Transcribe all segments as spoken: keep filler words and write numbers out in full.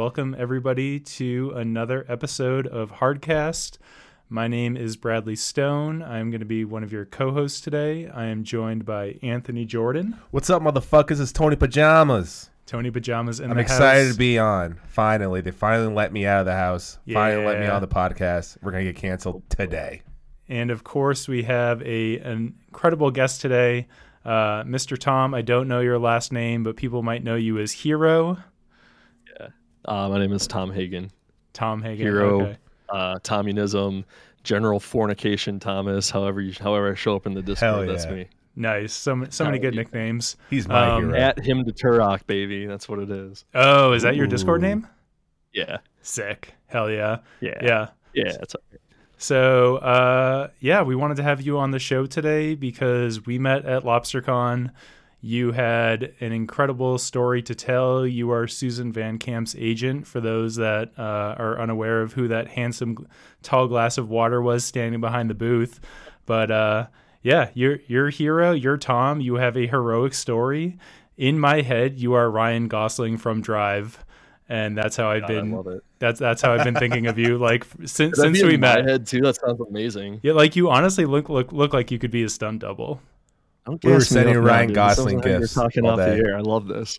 welcome everybody to another episode of Hardcast. My name is Bradley Stone. I'm going to be one of your co-hosts today. I am joined by Anthony Jordan. What's up, motherfuckers? It's Tony Pajamas. Tony Pajamas in I'm the excited house. to be on. Finally. They finally let me out of the house. Yeah. Finally let me on the podcast. We're going to get canceled today. And of course, we have a an incredible guest today. Uh, Mister Tom, I don't know your last name, but people might know you as Hero. Yeah. Uh, my name is Tom Hagen. Tom Hagen. Hero, Okay. uh, Tommyism, General Fornication Thomas, however you, however I show up in the Discord, Hell yeah. that's me. Nice. So, so many Hell good yeah. nicknames. He's my Um, hero. At him to Turok, baby. That's what it is. Oh, is that your Discord Ooh. name? Yeah. Sick. Hell yeah. Yeah. Yeah. Yeah. That's all right. So, uh, yeah, we wanted to have you on the show today because we met at LobsterCon. You had an incredible story to tell. You are Susan Van Camp's agent, for those that uh, are unaware of who that handsome, tall glass of water was standing behind the booth. But, uh, yeah, you're, you're a hero. You're Tom. You have a heroic story. In my head, you are Ryan Gosling from Drive. And that's how I've God, been. I love it. That's that's how I've been thinking of you, like since That'd since be we in met. my head too. That sounds amazing. Yeah, like you honestly look look look like you could be a stunt double. Don't We were gas me sending up Ryan now, dude. This Gosling sounds like gifts You're talking all off day. the air. I love this.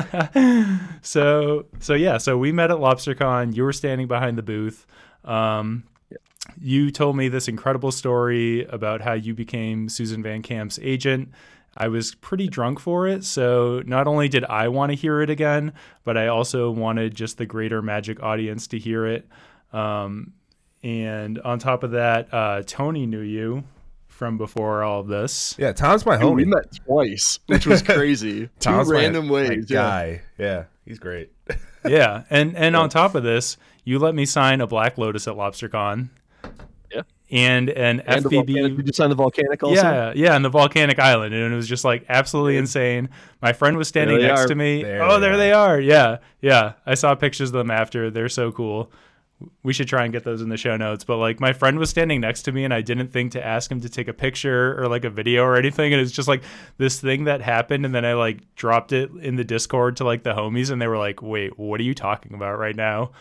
so so yeah, so we met at LobsterCon. You were standing behind the booth. Um, you told me this incredible story about how you became Susan Van Camp's agent. I was pretty drunk for it, so not only did I want to hear it again, but I also wanted just the greater Magic audience to hear it. Um, and on top of that, uh, Tony knew you from before all of this. Yeah, Tom's my Dude, homie. we met twice, which was crazy. Two Tom's random my, my ways. Yeah. guy. Yeah, he's great. Yeah, and and Yeah. on top of this, you let me sign a Black Lotus at LobsterCon. Yeah. And an And the F B B. volcanic, did you sign the volcanic also? Yeah, yeah, and the volcanic island, and it was just like absolutely insane. My friend was standing There they next are. to me. There oh, they there are. they are. Yeah, yeah. I saw pictures of them after. They're so cool. We should try and get those in the show notes. But like, my friend was standing next to me, and I didn't think to ask him to take a picture or like a video or anything. And it's just like this thing that happened, and then I like dropped it in the Discord to like the homies, and they were like, "Wait, what are you talking about right now?"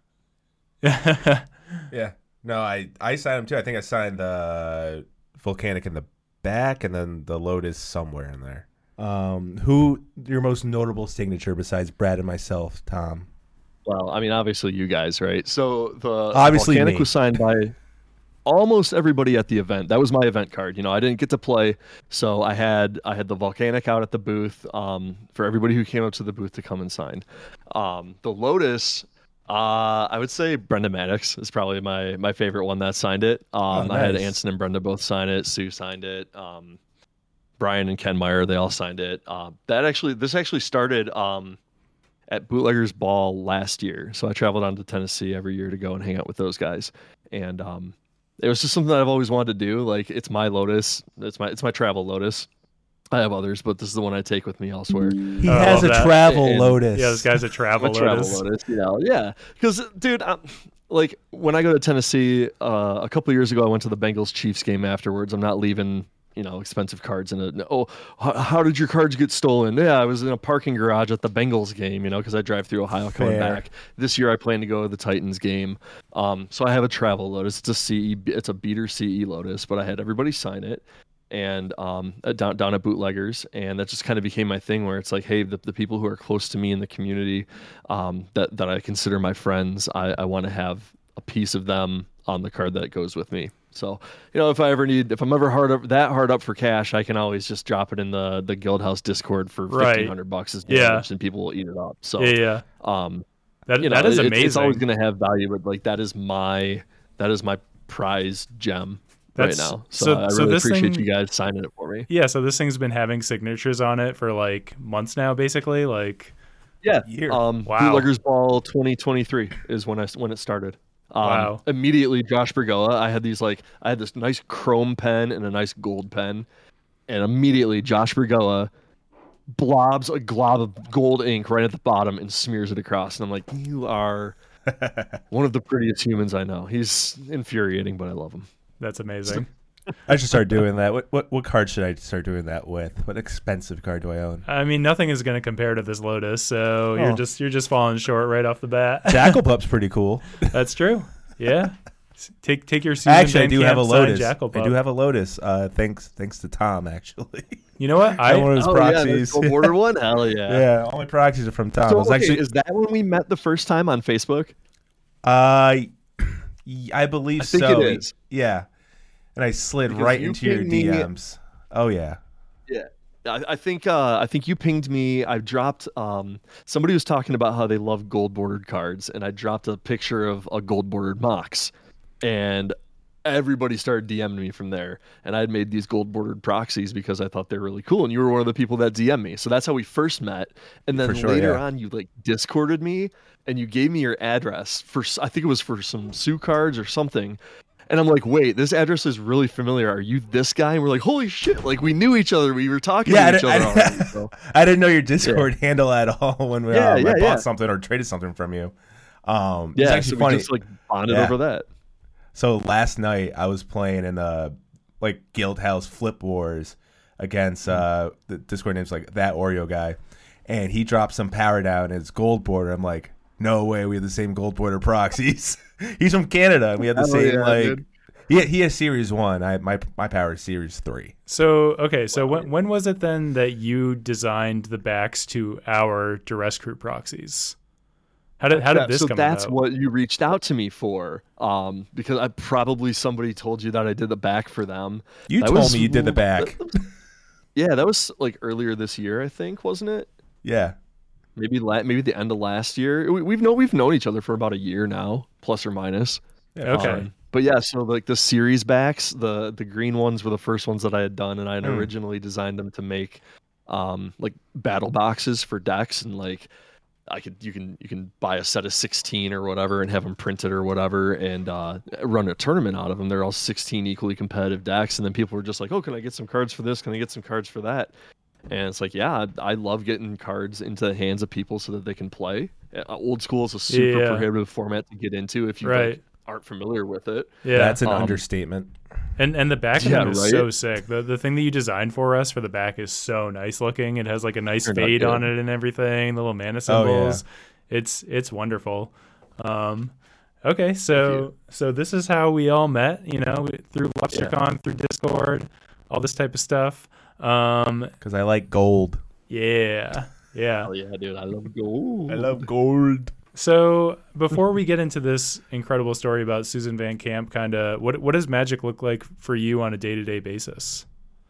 Yeah. No, I, I signed him too. I think I signed the Volcanic in the back and then the Lotus somewhere in there. Um, who your most notable signature besides Brad and myself, Tom? Well, I mean, obviously you guys, right? So the Obviously volcanic me. was signed by almost everybody at the event. That was my event card. You know, I didn't get to play, so I had I had the volcanic out at the booth um, for everybody who came up to the booth to come and sign. Um, the Lotus, uh, I would say Brenda Maddox is probably my my favorite one that signed it. Um, Oh, I had nice. Anson and Brenda both sign it. Sue signed it. Um, Brian and Ken Meyer, they all signed it. Uh, that actually, this actually started. Um, at Bootleggers Ball last year. So I traveled down to Tennessee every year to go and hang out with those guys. And um, it was just something that I've always wanted to do. Like, it's my Lotus. It's my it's my travel Lotus. I have others, but this is the one I take with me elsewhere. He Oh, I has love a that. travel And- Lotus. Yeah, this guy's a travel I'm a travel Lotus. Lotus, you know? Yeah. Because, dude, I'm, like, when I go to Tennessee, uh, a couple years ago, I went to the Bengals-Chiefs game afterwards. I'm not leaving... you know, expensive cards in it. Oh, how, how did your cards get stolen? Yeah, I was in a parking garage at the Bengals game, you know, because I drive through Ohio coming Fair. back. This year I plan to go to the Titans game. Um, so I have a travel Lotus. It's a C E, it's a beater C E Lotus, but I had everybody sign it and um, uh, down, down at Bootleggers. And that just kind of became my thing where it's like, hey, the, the people who are close to me in the community um, that, that I consider my friends, I, I want to have a piece of them on the card that goes with me. So, you know, if I ever need, if I'm ever hard up, that hard up for cash, I can always just drop it in the the Guildhouse Discord for Right. fifteen hundred bucks as Yeah. damage, and people will eat it up. So, Yeah, yeah. um, That you know, that is it- amazing. It's always going to have value, but like that is my that is my prize gem That's- right now. So, so- I really so this appreciate thing- you guys signing it for me. Yeah, so this thing's been having signatures on it for like months now, basically. Like, Yeah. Year. Um, Wow. Bootleggers Ball twenty twenty-three is when I when it started. Um, Wow. Immediately, Josh Bergoa. I had these like I had this nice chrome pen and a nice gold pen, and immediately Josh Bergoa blobs a glob of gold ink right at the bottom and smears it across. And I'm like, you are one of the prettiest humans I know. He's infuriating, but I love him. that's amazing. I should start doing that. What what what card should I start doing that with? What expensive card do I own? I mean, nothing is going to compare to this Lotus, so Oh. you're just you're just falling short right off the bat. Jackal Pup's pretty cool. That's true. Yeah. Take take your Susan Actually, I Van do Camp have a signed Lotus. Jackal I Pup. do have a Lotus. Uh, thanks thanks to Tom, actually. You know what? I I one of his Oh yeah, proxies. the gold border one. Hell yeah. Yeah, all my proxies are from Tom. So It was okay, actually, is that when we met the first time on Facebook? uh, y- I believe I think so. it is. Yeah, and I slid Because right you into your pinged me- D Ms. Oh yeah. Yeah. I, I think uh, I think you pinged me. I dropped um, somebody was talking about how they love gold bordered cards, and I dropped a picture of a gold bordered Mox, and everybody started DMing me from there. And I had made these gold bordered proxies because I thought they were really cool, and you were one of the people that D M'd me. So that's how we first met. And then For sure, later yeah. on, you like Discorded me, and you gave me your address for s- I think it was for some Sue cards or something. And I'm like, wait, this address is really familiar. Are you this guy? And we're like, holy shit! Like we knew each other. We were talking Yeah, I to each didn't- other I- already. So. I didn't know your Discord handle at all when we, Yeah, um, yeah, I bought yeah. something or traded something from you. Um, it's Yeah, actually so funny. we just like bonded Yeah. over that. So last night I was playing in the like Guild House Flip Wars against uh the Discord name's like that Oreo guy, and he dropped some power down and it's gold border. I'm like, no way, we have the same gold border proxies. He's from Canada and we have the Hell same yeah, like dude. he he has series one. I my my power is series three. So okay, so when when was it then that you designed the backs to our duress crew proxies? How did how did That- this so come that's about? what you reached out to me for, um, because I probably somebody told you that I did the back for them. You That told was- me you did the back. Yeah, that was like earlier this year, I think, wasn't it? Yeah. Maybe la- maybe the end of last year. We, we've known we've known each other for about a year now, plus or minus. Yeah, Okay. Um, but yeah, so like the series backs, the the green ones were the first ones that I had done, and I had Hmm. originally designed them to make um like battle boxes for decks, and like I could you can you can buy a set of sixteen or whatever and have them printed or whatever and uh, run a tournament out of them. They're all sixteen equally competitive decks, and then people were just like, "Oh, can I get some cards for this? Can I get some cards for that?" And it's like, yeah, I I love getting cards into the hands of people so that they can play. Uh, Old school is a super Yeah. prohibitive format to get into if you Right. like, aren't familiar with it. Yeah, That's an Um, understatement. and and the back of Yeah, them is right? so sick. The the thing that you designed for us for the back is so nice looking. It has like a nice Turned out fade good. on it and everything. The little mana Oh, yeah. symbols. It's it's wonderful. Um, okay, so so this is how we all met. You know, through LobsterCon, through Discord, all this type of stuff. Um, Because I like gold. yeah, yeah. Oh yeah, dude, I love gold. I love gold. So before we get into this incredible story about Susan Van Camp, kind of what what does Magic look like for you on a day to day basis?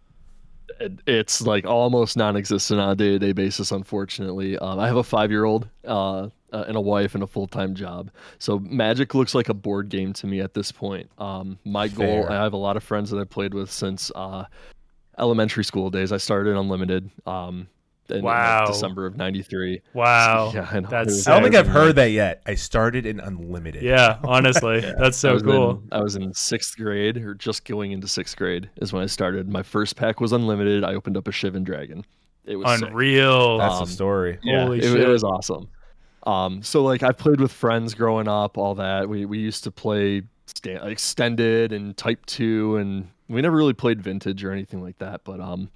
It- It's like almost non-existent on a day-to-day basis, unfortunately. Um, I have a five-year-old uh, uh, and a wife and a full-time job, so Magic looks like a board game to me at this point. Um, my goal, Fair. I have a lot of friends that I've played with since uh, elementary school days. I started in Unlimited um, in, in, like, Wow. December of ninety-three. Wow, Yeah, I know. that's It was sick. I don't think I've amazing. heard that yet. I started in Unlimited. Yeah, honestly, that's I so was cool. in- I was in sixth grade, or just going into sixth grade, is when I started. My first pack was Unlimited. I opened up a Shivan Dragon. It was sick. Unreal. That's Um, the story. Yeah, Holy it, shit. it was awesome. Um, so like I played with friends growing up, all that. We we used to play sta- extended and Type Two, and we never really played Vintage or anything like that. But um,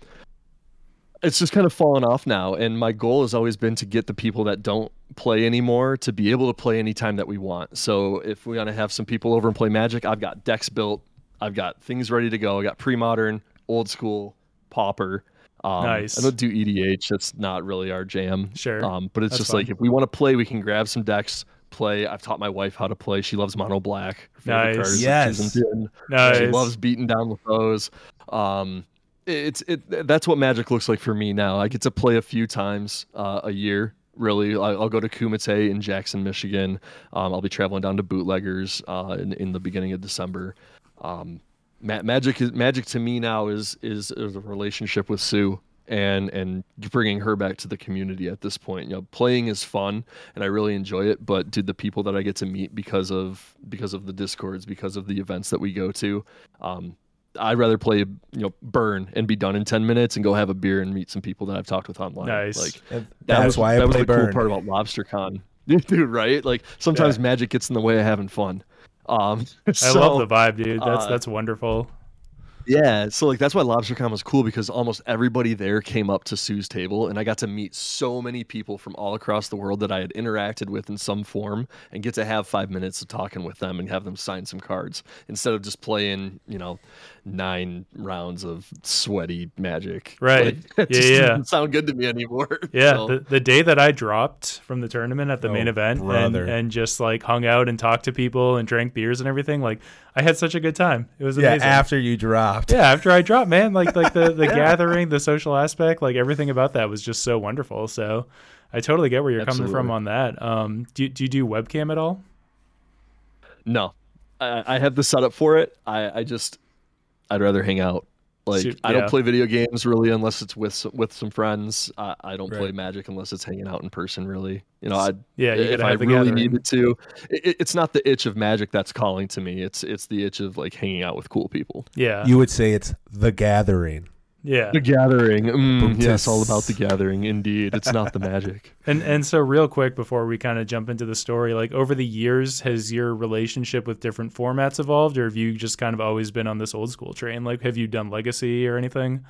it's just kind of fallen off now. And my goal has always been to get the people that don't play anymore to be able to play anytime that we want. So if we want to have some people over and play Magic, I've got decks built, I've got things ready to go. I got pre-modern, old school, Pauper. Um, Nice. I don't do E D H. That's not really our jam. Sure. Um, but it's That's just fun. like if we want to play, we can grab some decks, play. I've taught my wife how to play. She loves mono black. Her favorite Nice. card is Yes. Susan Tin. Nice. She loves beating down with those. Um, it's it. That's what Magic looks like for me now. I get to play a few times uh, a year. Really, I- I'll go to Kumite in Jackson, Michigan. Um, I'll be traveling down to Bootleggers uh, in in the beginning of December. Um, Ma- Magic is Magic to me now is is, is a relationship with Sue. And and bringing her back to the community at this point, you know, playing is fun and I really enjoy it. But dude, the people that I get to meet because of because of the Discords, because of the events that we go to, um, I'd rather play, you know, burn and be done in ten minutes and go have a beer and meet some people that I've talked with online. Nice. Like And that That's was, why I that was play the cool Burn. part about LobsterCon, dude. Right? Like sometimes Yeah. Magic gets in the way of having fun. Um, I so, love the vibe, dude. That's uh, that's wonderful. Yeah, so like that's why LobsterCon was cool because almost everybody there came up to Sue's table, and I got to meet so many people from all across the world that I had interacted with in some form, and get to have five minutes of talking with them and have them sign some cards instead of just playing, you know, nine rounds of sweaty Magic. Right. Like, it Yeah, just yeah. doesn't sound good to me anymore. Yeah, So, the, the day that I dropped from the tournament at the Oh, main event and, brother. and just like hung out and talked to people and drank beers and everything, like I had such a good time. It was Yeah, amazing. after you dropped. Yeah, after I dropped, man, like like the, the gathering, the social aspect, like everything about that was just so wonderful. So I totally get where you're Absolutely. coming from on that. Um, do, do you do webcam at all? no, I, I have the setup for it. I, I just, I'd rather hang out. Like Shoot, I don't yeah. play video games really unless it's with some, with some friends. I, I don't play Right. Magic unless it's hanging out in person. Really, you know, I Yeah, you if gotta I have the really gathering. needed to, it, it's not the itch of Magic that's calling to me. It's it's the itch of like hanging out with cool people. Yeah, You would say it's the gathering. yeah. The gathering, mm, Boom, yes, tis. all about the gathering. Indeed, it's not the Magic. And and so real quick before we kind of jump into the story, like over the years, has your relationship with different formats evolved, or have you just kind of always been on this old school train? Like, have you done Legacy or anything?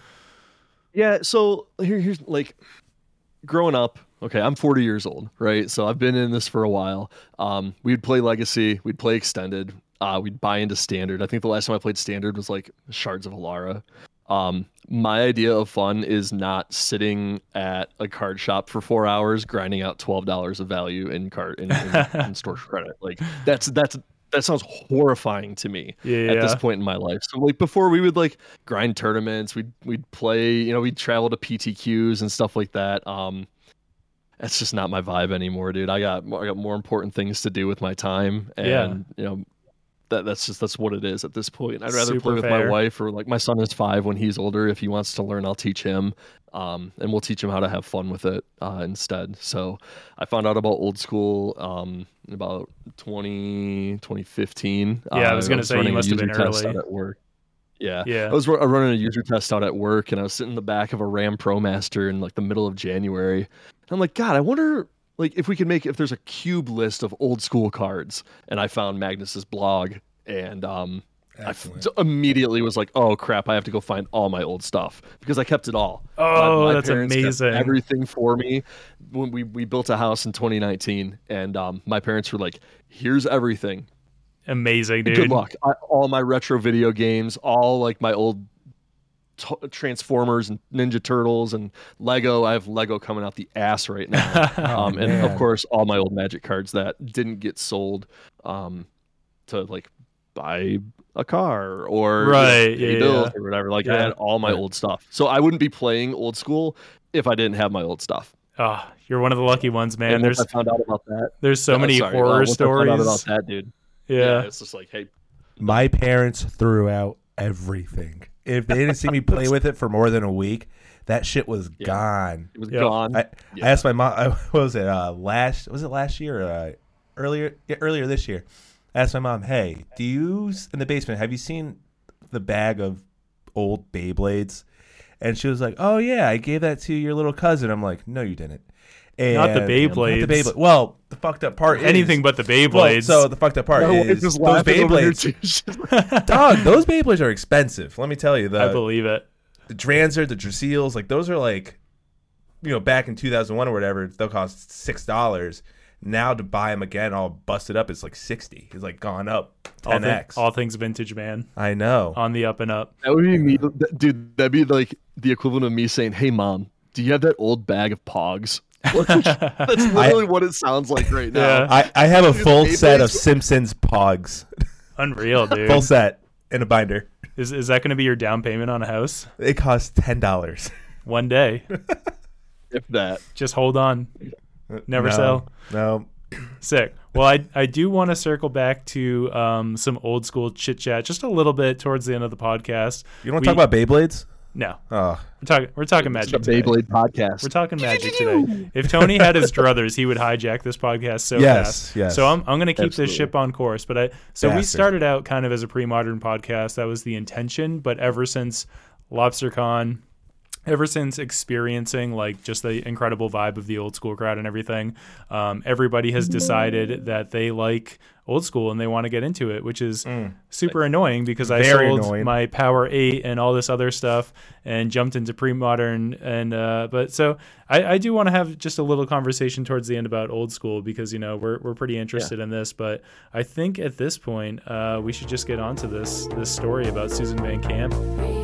Yeah, so here, here's like growing up. Okay, I'm forty years old, right? So I've been in this for a while. Um, we'd play Legacy, we'd play Extended, uh, we'd buy into Standard. I think the last time I played Standard was like Shards of Alara. Um, my idea of fun is not sitting at a card shop for four hours grinding out twelve dollars of value in card in, in, in store credit. Like that's that's that sounds horrifying to me Yeah, at this yeah. point in my life. So like before we would like grind tournaments, we'd we'd play, you know, we'd travel to P T Qs and stuff like that. Um, that's just not my vibe anymore, dude. I got I got more important things to do with my time, and Yeah. you know. That, that's just that's what it is at this point. I'd rather Super play with fair. my wife, or like my son is five. When he's older, if he wants to learn, I'll teach him, um, and we'll teach him how to have fun with it uh, instead. So I found out about old school um, in about twenty, twenty fifteen. Yeah, I was Uh, gonna say you running a must have user been test early. out at work. Yeah, Yeah. I was ru- running a user test out at work, and I was sitting in the back of a Ram ProMaster in like the middle of January. And I'm like, God, I wonder like if we could make if there's a cube list of old school cards. And I found Magnus's blog, and um, I f- Excellent. so immediately was like, oh crap, I have to go find all my old stuff because I kept it all. Oh, that's parents kept amazing. Everything for me. When we we built a house in twenty nineteen, and um, my parents were like, here's everything. Amazing, dude. Good luck. I, all my retro video games, all like my old t- Transformers and Ninja Turtles and Lego. I have Lego coming out the ass right now. um, and man. of course, all my old Magic cards that didn't get sold um, to like buy a car or Right, you know, pay yeah, bills yeah. or whatever. Like I Yeah. had all my Right. old stuff. So I wouldn't be playing old school if I didn't have my old stuff. Oh, you're one of the lucky ones, man. and There's once I found out about that, there's so uh, many sorry, uh, horror once I stories. found out about that, dude. yeah. Yeah, it's just like, hey, My parents threw out everything. If they didn't see me play with it for more than a week, that shit was Yeah. gone. it was Yeah. gone. I, Yeah. I asked my mom. I, what was it? Uh, last was it last year? Or, uh, earlier, yeah, earlier this year. I asked my mom, "Hey, do you s- in the basement? Have you seen the bag of old Beyblades?" And she was like, "Oh yeah, I gave that to your little cousin." I'm like, "No, you didn't." And, Not the Not Beyblades. the Beyblade. Well, the fucked up part. Anything is, but the well, Beyblades. so the fucked up part My wife is is those laughing over here, Beyblades. too. She's like, Dog, those Beyblades are expensive. Let me tell you. The I believe it. the Dranzer, the Draseels, like those are like, you know, back in two thousand one or whatever, they'll cost six dollars. Now to buy them again, all busted up, it's like sixty. It's like gone up All, ten thi- x. all things vintage, man. I know. On the up and up. That would be me, that- dude. That'd be like the equivalent of me saying, "Hey, mom, do you have that old bag of Pogs?" That's literally what it sounds like right now. Yeah. I, I have a Dude, full Beyblades- set of Simpsons Pogs, Unreal, dude. full set in a binder. Is is that going to be your down payment on a house? It costs ten dollars. One day. If that. Just hold on. Never no, sell. No. Sick. Well, I I do want to circle back to um some old school chit chat just a little bit towards the end of the podcast. You want We- to talk about Beyblades? No, Oh, we're talking we're talking It's magic. the Today. Beyblade podcast. We're talking magic today. If Tony had his druthers, he would hijack this podcast so Yes, fast. yes. So I'm I'm going to keep Absolutely. this ship on course. But I so we Bastard. started out kind of as a pre-modern podcast. That was the intention. But ever since LobsterCon, ever since experiencing like just the incredible vibe of the old school crowd and everything, um, everybody has decided that they like old school and they want to get into it, which is Mm. super annoying because I Very sold annoying. my Power eight and all this other stuff and jumped into pre-modern. And uh, but so I, I do want to have just a little conversation towards the end about old school because, you know, we're we're pretty interested in this. But I think at this point uh, we should just get on to this this story about Susan Van Camp.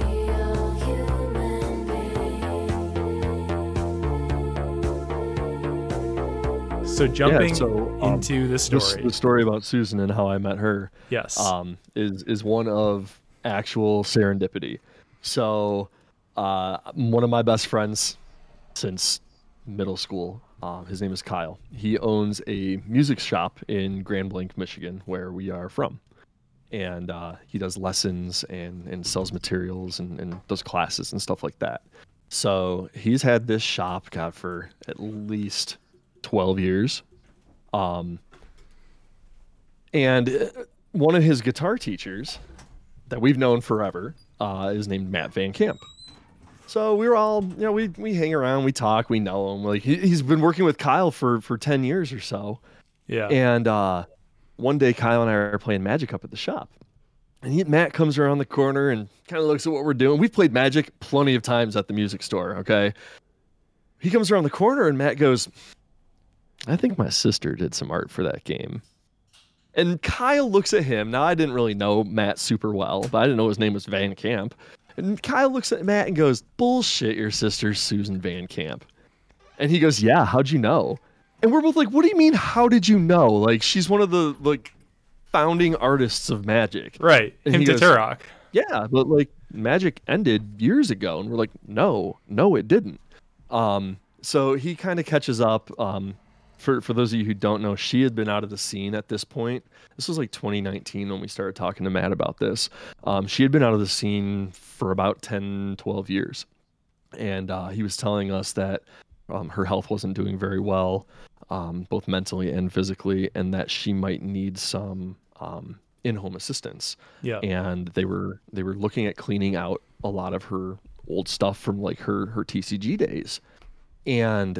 So jumping Yeah, so, um, into the story. This, the story about Susan and how I met her Yes. um, is is one of actual serendipity. So uh, one of my best friends since middle school, uh, his name is Kyle. He owns a music shop in Grand Blanc, Michigan, where we are from. And uh, he does lessons and, and sells materials and, and does classes and stuff like that. So he's had this shop, God, for at least twelve years. Um, and one of his guitar teachers that we've known forever uh, is named Matt Van Camp. So we were all, you know, we we hang around, we talk, we know him. Like he, he's been working with Kyle for for ten years or so. Yeah. And uh, one day Kyle and I are playing Magic up at the shop. And he, Matt comes around the corner and kind of looks at what we're doing. We've played Magic plenty of times at the music store, okay? He comes around the corner and Matt goes, I think my sister did some art for that game. And Kyle looks at him. Now, I didn't really know Matt super well, but I didn't know his name was Van Camp. And Kyle looks at Matt and goes, bullshit, your sister's Susan Van Camp. And he goes, yeah, how'd you know? And we're both like, what do you mean, how did you know? Like, she's one of the, like, founding artists of Magic. Right. And Him he to goes, Turok. Yeah, but, like, Magic ended years ago. And we're like, no, no, it didn't. Um, so he kind of catches up. Um, for, for those of you who don't know, she had been out of the scene at this point. This was like twenty nineteen when we started talking to Matt about this. Um, she had been out of the scene for about ten, twelve years. And uh, he was telling us that um, her health wasn't doing very well, um, both mentally and physically, and that she might need some um, in-home assistance. Yeah. And they were they were looking at cleaning out a lot of her old stuff from like her her T C G days. And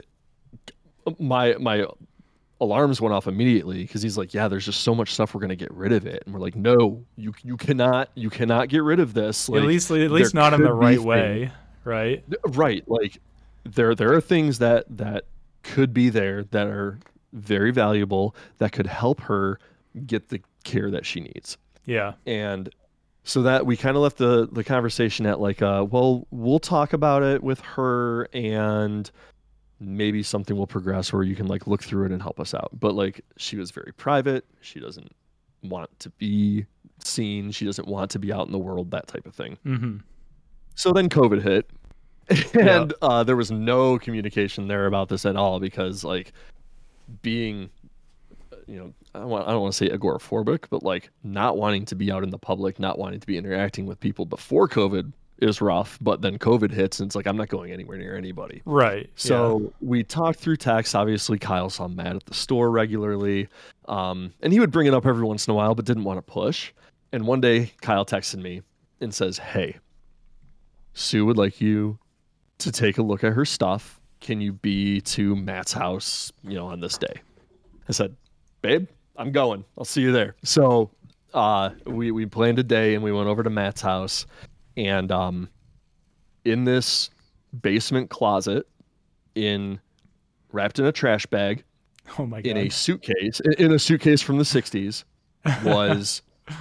my my alarms went off immediately because he's like, yeah, there's just so much stuff, we're gonna get rid of it. And we're like, no, you you cannot you cannot get rid of this. Like, at least at least there not in the could be right things- way, right? Right. Like there there are things that that could be there that are very valuable that could help her get the care that she needs. Yeah. And so that we kind of left the the conversation at like, uh, well, we'll talk about it with her and maybe something will progress where you can like look through it and help us out. But like, she was very private. She doesn't want to be seen. She doesn't want to be out in the world, that type of thing. Mm-hmm. So then COVID hit and Yeah. uh, there was no communication there about this at all because like being, you know, I don't want, I don't want to say agoraphobic, but like not wanting to be out in the public, not wanting to be interacting with people before COVID is rough. But then COVID hits and it's like, I'm not going anywhere near anybody. Right. So we talked through text. Obviously, Kyle saw Matt at the store regularly. Um, and he would bring it up every once in a while, but didn't want to push. And one day, Kyle texted me and says, hey, Sue would like you to take a look at her stuff. Can you be to Matt's house, you know, on this day? I said, babe, I'm going. I'll see you there. So uh, we, we planned a day and we went over to Matt's house. And um, in this basement closet, in wrapped in a trash bag, yeah. Oh my god. in a suitcase, in- in a suitcase from the sixties, was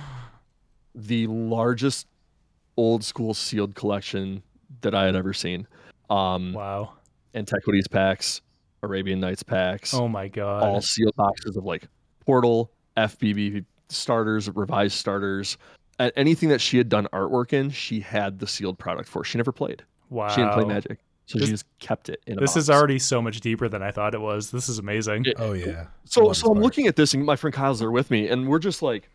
the largest old school sealed collection that I had ever seen. Um, Wow. Antiquities packs, Arabian Nights packs, Oh my god. all sealed boxes of like Portal, F B B starters, revised starters. At anything that she had done artwork in, she had the sealed product for. She never played. Wow. She didn't play Magic, so This- she just kept it in a This box. is already so much deeper than I thought it was. This is amazing. It- Oh yeah. So, Love so I'm this looking at this, and my friend Kyle's there with me, and we're just like,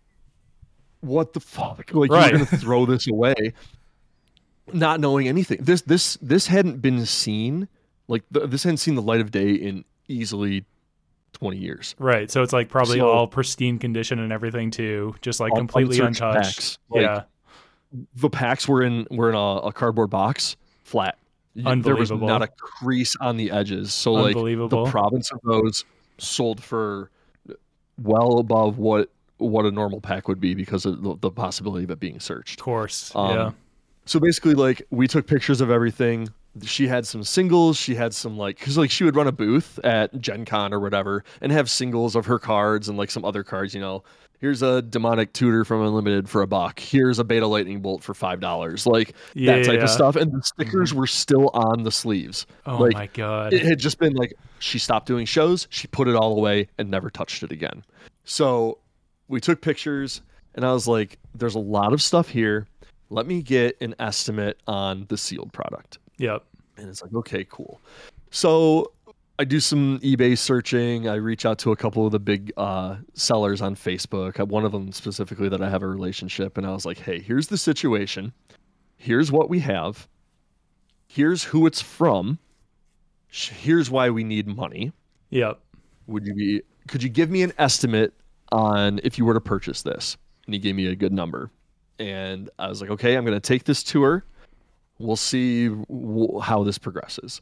"What the fuck? Like, Right. you're gonna throw this away, not knowing anything? This, this, this hadn't been seen. Like, th- this hadn't seen the light of day in easily twenty years. Right. So it's like probably So- all pristine condition and everything too, just like All completely unsearched untouched. packs. Like, yeah. The packs were in were in a, a cardboard box, flat. Y- There was Unbelievable. not a crease on the edges. So, like, Unbelievable. the province of those sold for well above what what a normal pack would be because of the, the possibility of it being searched. Of course. Um, yeah. So basically, like, we took pictures of everything. She had some singles. She had some, like, because, like, she would run a booth at Gen Con or whatever and have singles of her cards and, like, some other cards, you know. Here's a Demonic Tutor from Unlimited for a buck. Here's a Beta Lightning Bolt for five dollars. Like, Yeah, that type yeah. of stuff. And the stickers were still on the sleeves. Oh, like, my God. It had just been, like, she stopped doing shows. She put it all away and never touched it again. So we took pictures, and I was like, there's a lot of stuff here. Let me get an estimate on the sealed product. Yep. And it's like, okay, cool. So I do some eBay searching. I reach out to a couple of the big uh, sellers on Facebook. One of them specifically that I have a relationship. And I was like, hey, here's the situation. Here's what we have. Here's who it's from. Here's why we need money. Yep. Would you be, could you give me an estimate on if you were to purchase this? And he gave me a good number. And I was like, okay, I'm going to take this to her. We'll see w- how this progresses.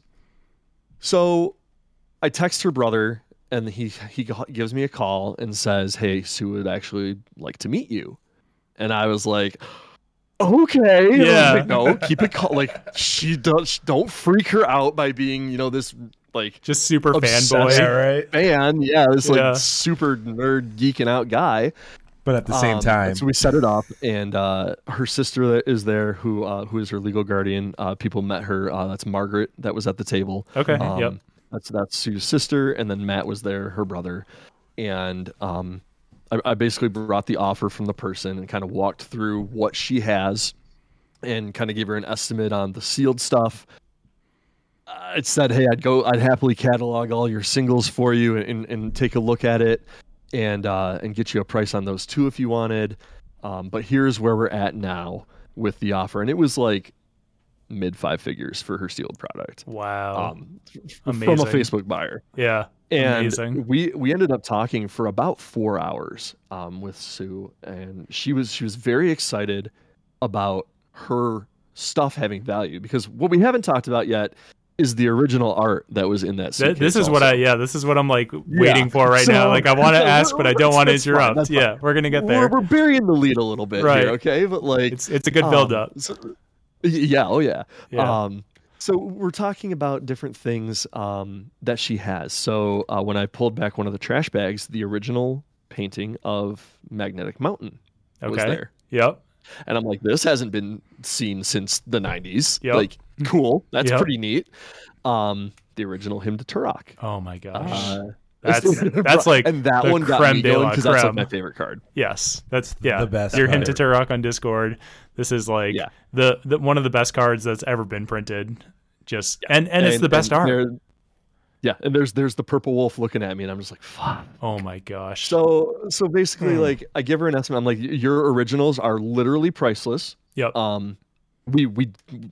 So I text her brother, and he he gives me a call and says, hey, Sue would actually like to meet you. And I was like, okay. Yeah. Like, no, keep it cal- like she does. Don't freak her out by being, you know, this like Just super obsessed fanboy. Yeah, right. fan. Yeah, this like Yeah. super nerd geeking out guy. But at the same Um, time, so we set it up, and uh, her sister is there, who uh, who is her legal guardian. Uh, people met her. Uh, that's Margaret, that was at the table. Okay. Um, Yep. That's that's Sue's sister, and then Matt was there, her brother, and um, I, I basically brought the offer from the person and kind of walked through what she has, and kind of gave her an estimate on the sealed stuff. Uh, it said, hey, I'd go, I'd happily catalog all your singles for you and and take a look at it. And uh, and get you a price on those too if you wanted. Um, but here's where we're at now with the offer. And it was like mid five figures for her sealed product. Wow. Um, Amazing. from a Facebook buyer. Yeah. And Amazing. we we ended up talking for about four hours um, with Sue, and she was she was very excited about her stuff having value, because what we haven't talked about yet is the original art that was in that Th- suitcase. this is what also. I yeah this is what I'm like waiting Yeah. for right So- now. Like I want to ask, but I don't want to That's fine, interrupt. that's Yeah, we're gonna get We're, there. we're burying the lead a little bit Right. here, okay? But like It's it's a good build um, up. so- yeah, oh yeah. Yeah. Um, so we're talking about different things um, that she has. So uh, when I pulled back one of the trash bags, the original painting of Magnetic Mountain was Okay. there. Yep. And I'm like, this hasn't been seen since the nineties. Yep. Like, cool. That's Yep. pretty neat. Um, the original Hymn to Turok. Oh my gosh. Uh, that's that's like and that the one got creme me de going la because that's like creme. my favorite card. Yes, that's yeah. The best Your card. hint to Turok on Discord. This is like Yeah. the, the one of the best cards that's ever been printed. Just and, and it's the best and art. there- Yeah, and there's there's the purple wolf looking at me, and I'm just like, fuck. Oh my gosh. So so basically, Hmm. like, I give her an estimate. I'm like, your originals are literally priceless. Yep. Um, we we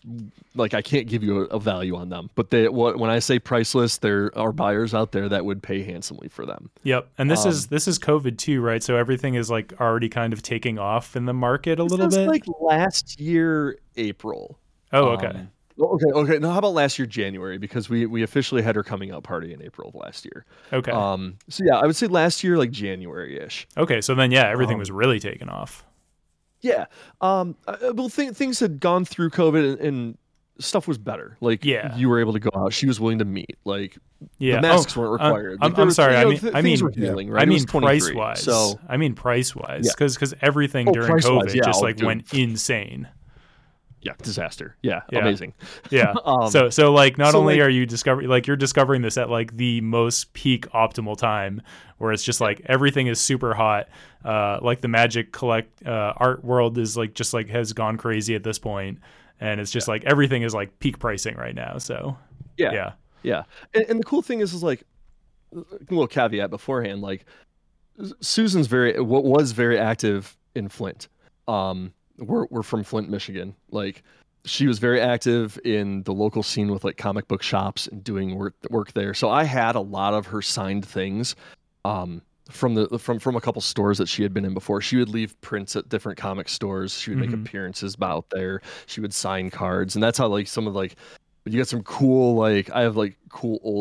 like I can't give you a, a value on them, but they what when I say priceless, there are buyers out there that would pay handsomely for them. Yep. And this is um, this is COVID too, right? So everything is like already kind of taking off in the market a little This was bit. like last year April. oh, okay. Um, okay, okay. Now, how about last year January? Because we we officially had her coming out party in April of last year. okay. Um, so yeah, I would say last year, like January ish. okay. So then, yeah, everything um, was really taken off. Yeah. Um. uh, Well, th- things had gone through COVID, and, and stuff was better. Like, Yeah. you were able to go out. She was willing to meet. Like, Yeah. the masks Oh, weren't I'm- required. I'm, Like, there I'm was- sorry. you I know, mean, th- I things mean, were healing, right? I It mean was twenty-three, price wise. So I mean price wise, Yeah. because because everything Oh, during price-wise, COVID yeah, just oh, like dude. went insane. yeah, disaster. Yeah, Yeah. amazing. Yeah. Um, so so like not so, only like- are you discovering like you're discovering this at like the most peak optimal time where it's just like everything is super hot. Uh, like the Magic collect uh, art world is like just like has gone crazy at this point, and it's just like everything is like peak pricing right now. So Yeah. yeah. Yeah, and, and the cool thing is, is like a little caveat beforehand. Like, Susan's very what was very active in Flint. Um, we're we're from Flint, Michigan. Like, she was very active in the local scene with like comic book shops and doing work work there. So I had a lot of her signed things. Um, from the from from a couple stores that she had been in before. She would leave prints at different comic stores. She would make Mhm. appearances out there. She would sign cards, and that's how like some of like you got some cool like I have like cool old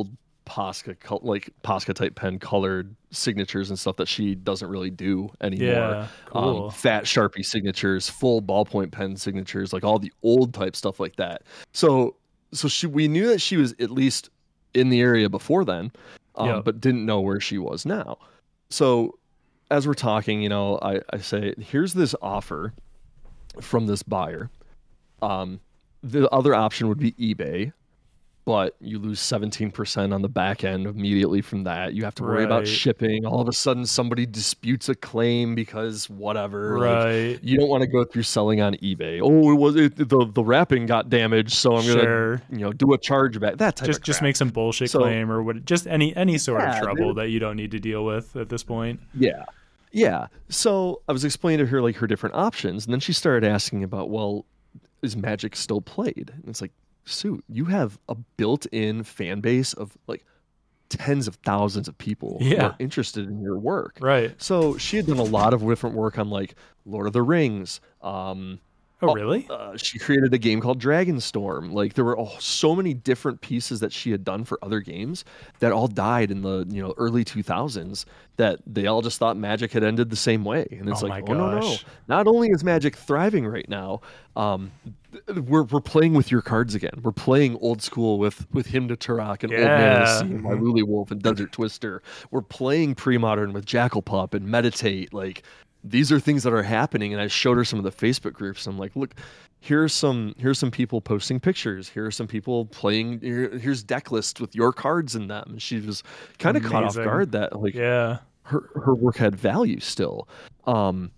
Posca col- like Posca type pen colored signatures and stuff that she doesn't really do anymore. Yeah, cool. Um, fat Sharpie signatures, full ballpoint pen signatures, like all the old type stuff like that. So so she we knew that she was at least in the area before then, um, Yep. but didn't know where she was now. So as we're talking, you know, I, I say, here's this offer from this buyer. Um, the other option would be eBay, but you lose seventeen percent on the back end immediately from that. You have to worry about Right. shipping. All of a sudden, somebody disputes a claim because whatever. Like, Right. you don't want to go through selling on eBay. Oh, it was it, the the wrapping got damaged, so I'm Sure. gonna you know do a chargeback. That type Just of just crap. make some bullshit So- claim or what? Just any any sort Yeah, of trouble dude. that you don't need to deal with at this point. Yeah. Yeah. So I was explaining to her like her different options, and then she started asking about, well, is Magic still played? And it's like, Sue, you have a built-in fan base of like tens of thousands of people who Yeah. are interested in your work. Right. So she had done a lot of different work on like Lord of the Rings. Um, Oh, Oh, really? uh, she created a game called Dragonstorm. Like there were oh, so many different pieces that she had done for other games that all died in the you know early two thousands. That they all just thought Magic had ended the same way, and it's Oh like, my oh no no! gosh. Not only is Magic thriving right now, um, th- we're we're playing with your cards again. We're playing old school with with Hymn to Turok and Old Man of Yeah. the Sea, My Luli Wolf and Desert Twister. We're playing pre-modern with Jackal Pup and Meditate. Like these are things that are happening, and I showed her some of the Facebook groups. I'm like, look, here's some here's some people posting pictures. Here are some people playing. Here, here's deck lists with your cards in them. And she was kind of caught off Amazing. guard that like Yeah. her her work had value still. Um,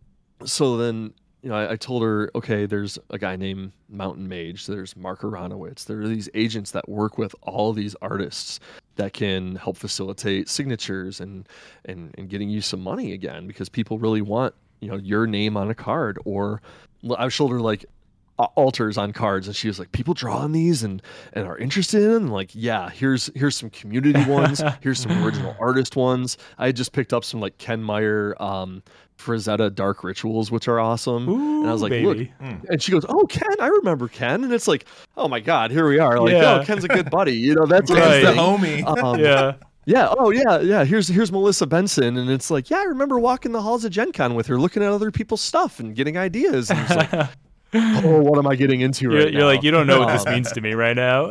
so then you know I, I told her, okay, there's a guy named Mountain Mage. There's Mark Aronowitz. There are these agents that work with all of these artists that can help facilitate signatures and and and getting you some money again, because people really want you know your name on a card. Or I showed her like a- altars on cards, and she was like, people draw on these and and are interested in them? Like, yeah, here's here's some community ones, here's some original artist ones. I had just picked up some like Ken Meyer um Frazetta Dark Rituals, which are awesome. Ooh, and I was like, baby. look, and she goes, oh, Ken, I remember Ken. And it's like, oh my god, here we are. Like, Yeah. oh, Ken's a good buddy, you know. That's Right. Ken's the amazing. homie. Um, Yeah. yeah. Oh, yeah. Yeah. Here's here's Melissa Benson, and it's like, yeah, I remember walking the halls of Gen Con with her, looking at other people's stuff and getting ideas. And it's like, oh, what am I getting into You're, right you're now? like, you don't know what this Um, means to me right now.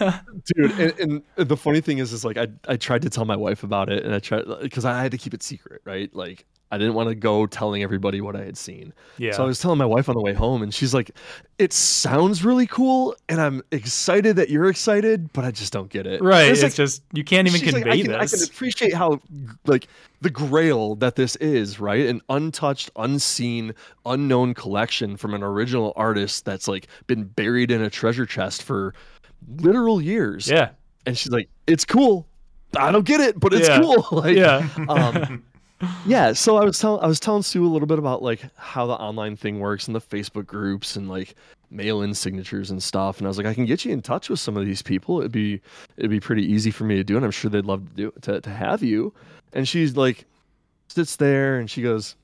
dude. And, and the funny thing is, is like, I I tried to tell my wife about it, and I tried because I had to keep it secret, right? Like, I didn't want to go telling everybody what I had seen. Yeah. So I was telling my wife on the way home, and she's like, it sounds really cool, and I'm excited that you're excited, but I just don't get it. Right. And It's, like, just you can't even she's like, convey I can, I can this. appreciate how like the grail that this is, right? An untouched, unseen, unknown collection from an original artist that's like been buried in a treasure chest for literal years. Yeah. And she's like, it's cool. I don't get it, but it's Yeah. cool. Like, Yeah. um, yeah. So I was telling I was telling Sue a little bit about like how the online thing works and the Facebook groups and like mail-in signatures and stuff. And I was like, I can get you in touch with some of these people. It'd be it'd be pretty easy for me to do, and I'm sure they'd love to do to to have you. And she's like, sits there and she goes,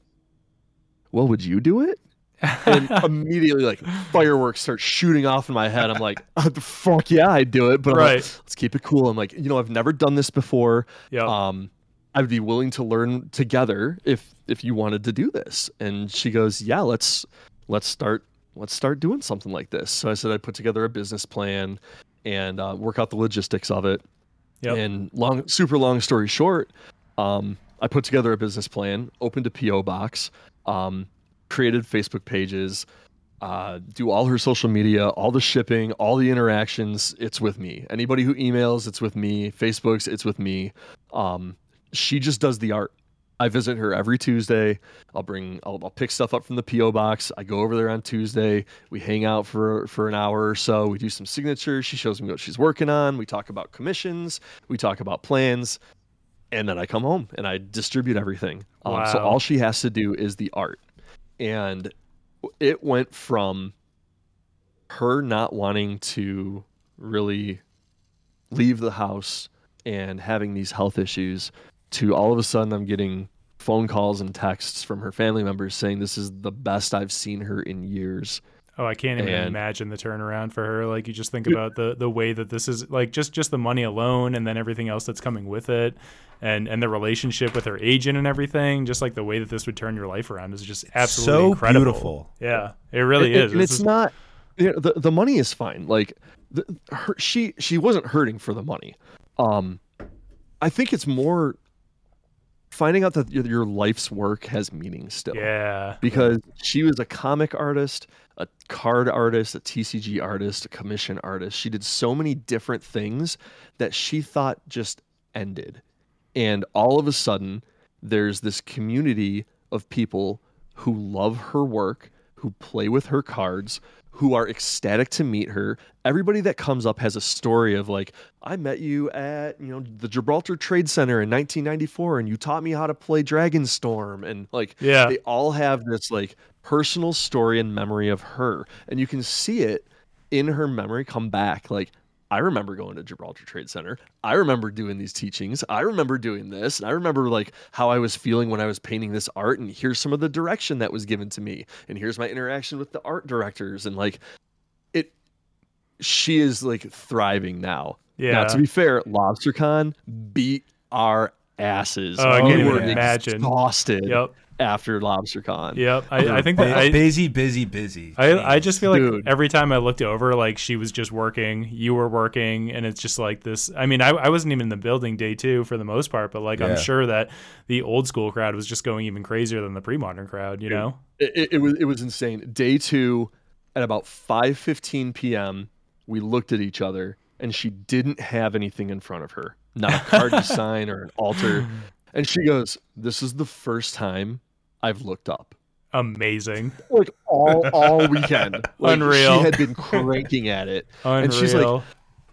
well, would you do it? And immediately like fireworks start shooting off in my head. I'm like, oh, the fuck yeah, I'd do it. But I'm like, Right. let's keep it cool. I'm like, you know, I've never done this before. Yeah. Um, I'd be willing to learn together if if you wanted to do this. And she goes, yeah, let's let's start let's start doing something like this. So I said I'd put together a business plan and uh, work out the logistics of it. Yep. And long, super long story short, um, I put together a business plan, opened a P O box, um, created Facebook pages, uh, do all her social media, all the shipping, all the interactions. It's with me. Anybody who emails, it's with me. Facebook's, it's with me. Um, she just does the art. I visit her every Tuesday. I'll bring, I'll, I'll pick stuff up from the P O box. I go over there on Tuesday. We hang out for for an hour or so. We do some signatures. She shows me what she's working on. We talk about commissions. We talk about plans, and then I come home and I distribute everything. Um, So Wow. all she has to do is the art, and it went from her not wanting to really leave the house and having these health issues to all of a sudden I'm getting phone calls and texts from her family members saying this is the best I've seen her in years. Oh, I can't even And- imagine the turnaround for her. Like, you just think about the the way that this is, like, just just the money alone, and then everything else that's coming with it, and and the relationship with her agent and everything. Just like the way that this would turn your life around is just absolutely so incredible. beautiful. Yeah, it really And- is. And This it's is- not you know, the the money is fine. Like the, her, she she wasn't hurting for the money. Um, I think it's more finding out that your, your life's work has meaning still. Yeah, Because she was a comic artist, a card artist, a T C G artist, a commission artist. She did so many different things that she thought just ended. And all of a sudden, there's this community of people who love her work, who play with her cards, who are ecstatic to meet her. Everybody that comes up has a story of like, I met you at, you know, the Gibraltar Trade Center in nineteen ninety-four and you taught me how to play Dragonstorm. And like, Yeah. they all have this like personal story and memory of her. And you can see it in her memory come back. Like, I remember going to Gibraltar Trade Center. I remember doing these teachings. I remember doing this. And I remember like how I was feeling when I was painting this art. And here's some of the direction that was given to me. And here's my interaction with the art directors. And like it, she is like thriving now. Yeah. Now, to be fair, LobsterCon beat our asses. Oh, I can't we even were imagine. exhausted Yep. after LobsterCon. Yep. I, I think that I, busy, busy, busy. I, I just feel like Dude. every time I looked over, like she was just working, you were working, and it's just like this. I mean, I, I wasn't even in the building day two for the most part, but like Yeah. I'm sure that the old school crowd was just going even crazier than the pre-modern crowd, you know? It, it, it was it was insane. Day two, at about five fifteen p.m., we looked at each other, and she didn't have anything in front of her, not a card to sign or an altar. And she goes, "This is the first time I've looked up." Amazing. Like all all weekend. Like, Unreal. She had been cranking at it. Unreal. And she's like,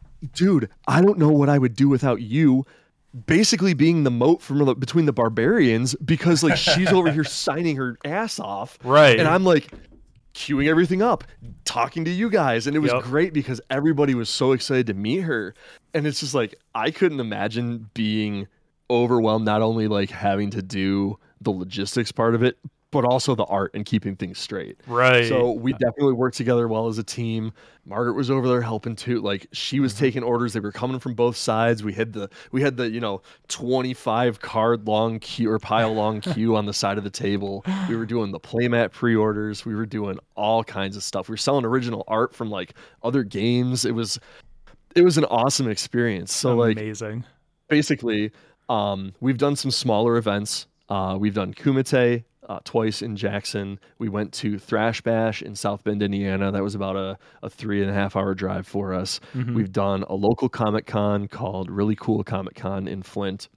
dude, I don't know what I would do without you. Basically being the moat from the, between the barbarians, because like she's over here signing her ass off. Right. And I'm like queuing everything up, talking to you guys. And it was Yep. great because everybody was so excited to meet her. And it's just like, I couldn't imagine being overwhelmed, not only like having to do the logistics part of it, but also the art and keeping things straight. Right. So we definitely worked together well as a team. Margaret was over there helping too. Like she was taking orders. They were coming from both sides. We had the we had the, you know, twenty-five card long queue or pile long queue on the side of the table. We were doing the playmat pre-orders. We were doing all kinds of stuff. We were selling original art from like other games. It was it was an awesome experience. So like Amazing. basically, um, we've done some smaller events. Uh, we've done Kumite uh, twice in Jackson. We went to Thrash Bash in South Bend, Indiana. That was about a, a three and a half hour drive for us. Mhm. We've done a local Comic Con called Really Cool Comic Con in Flint.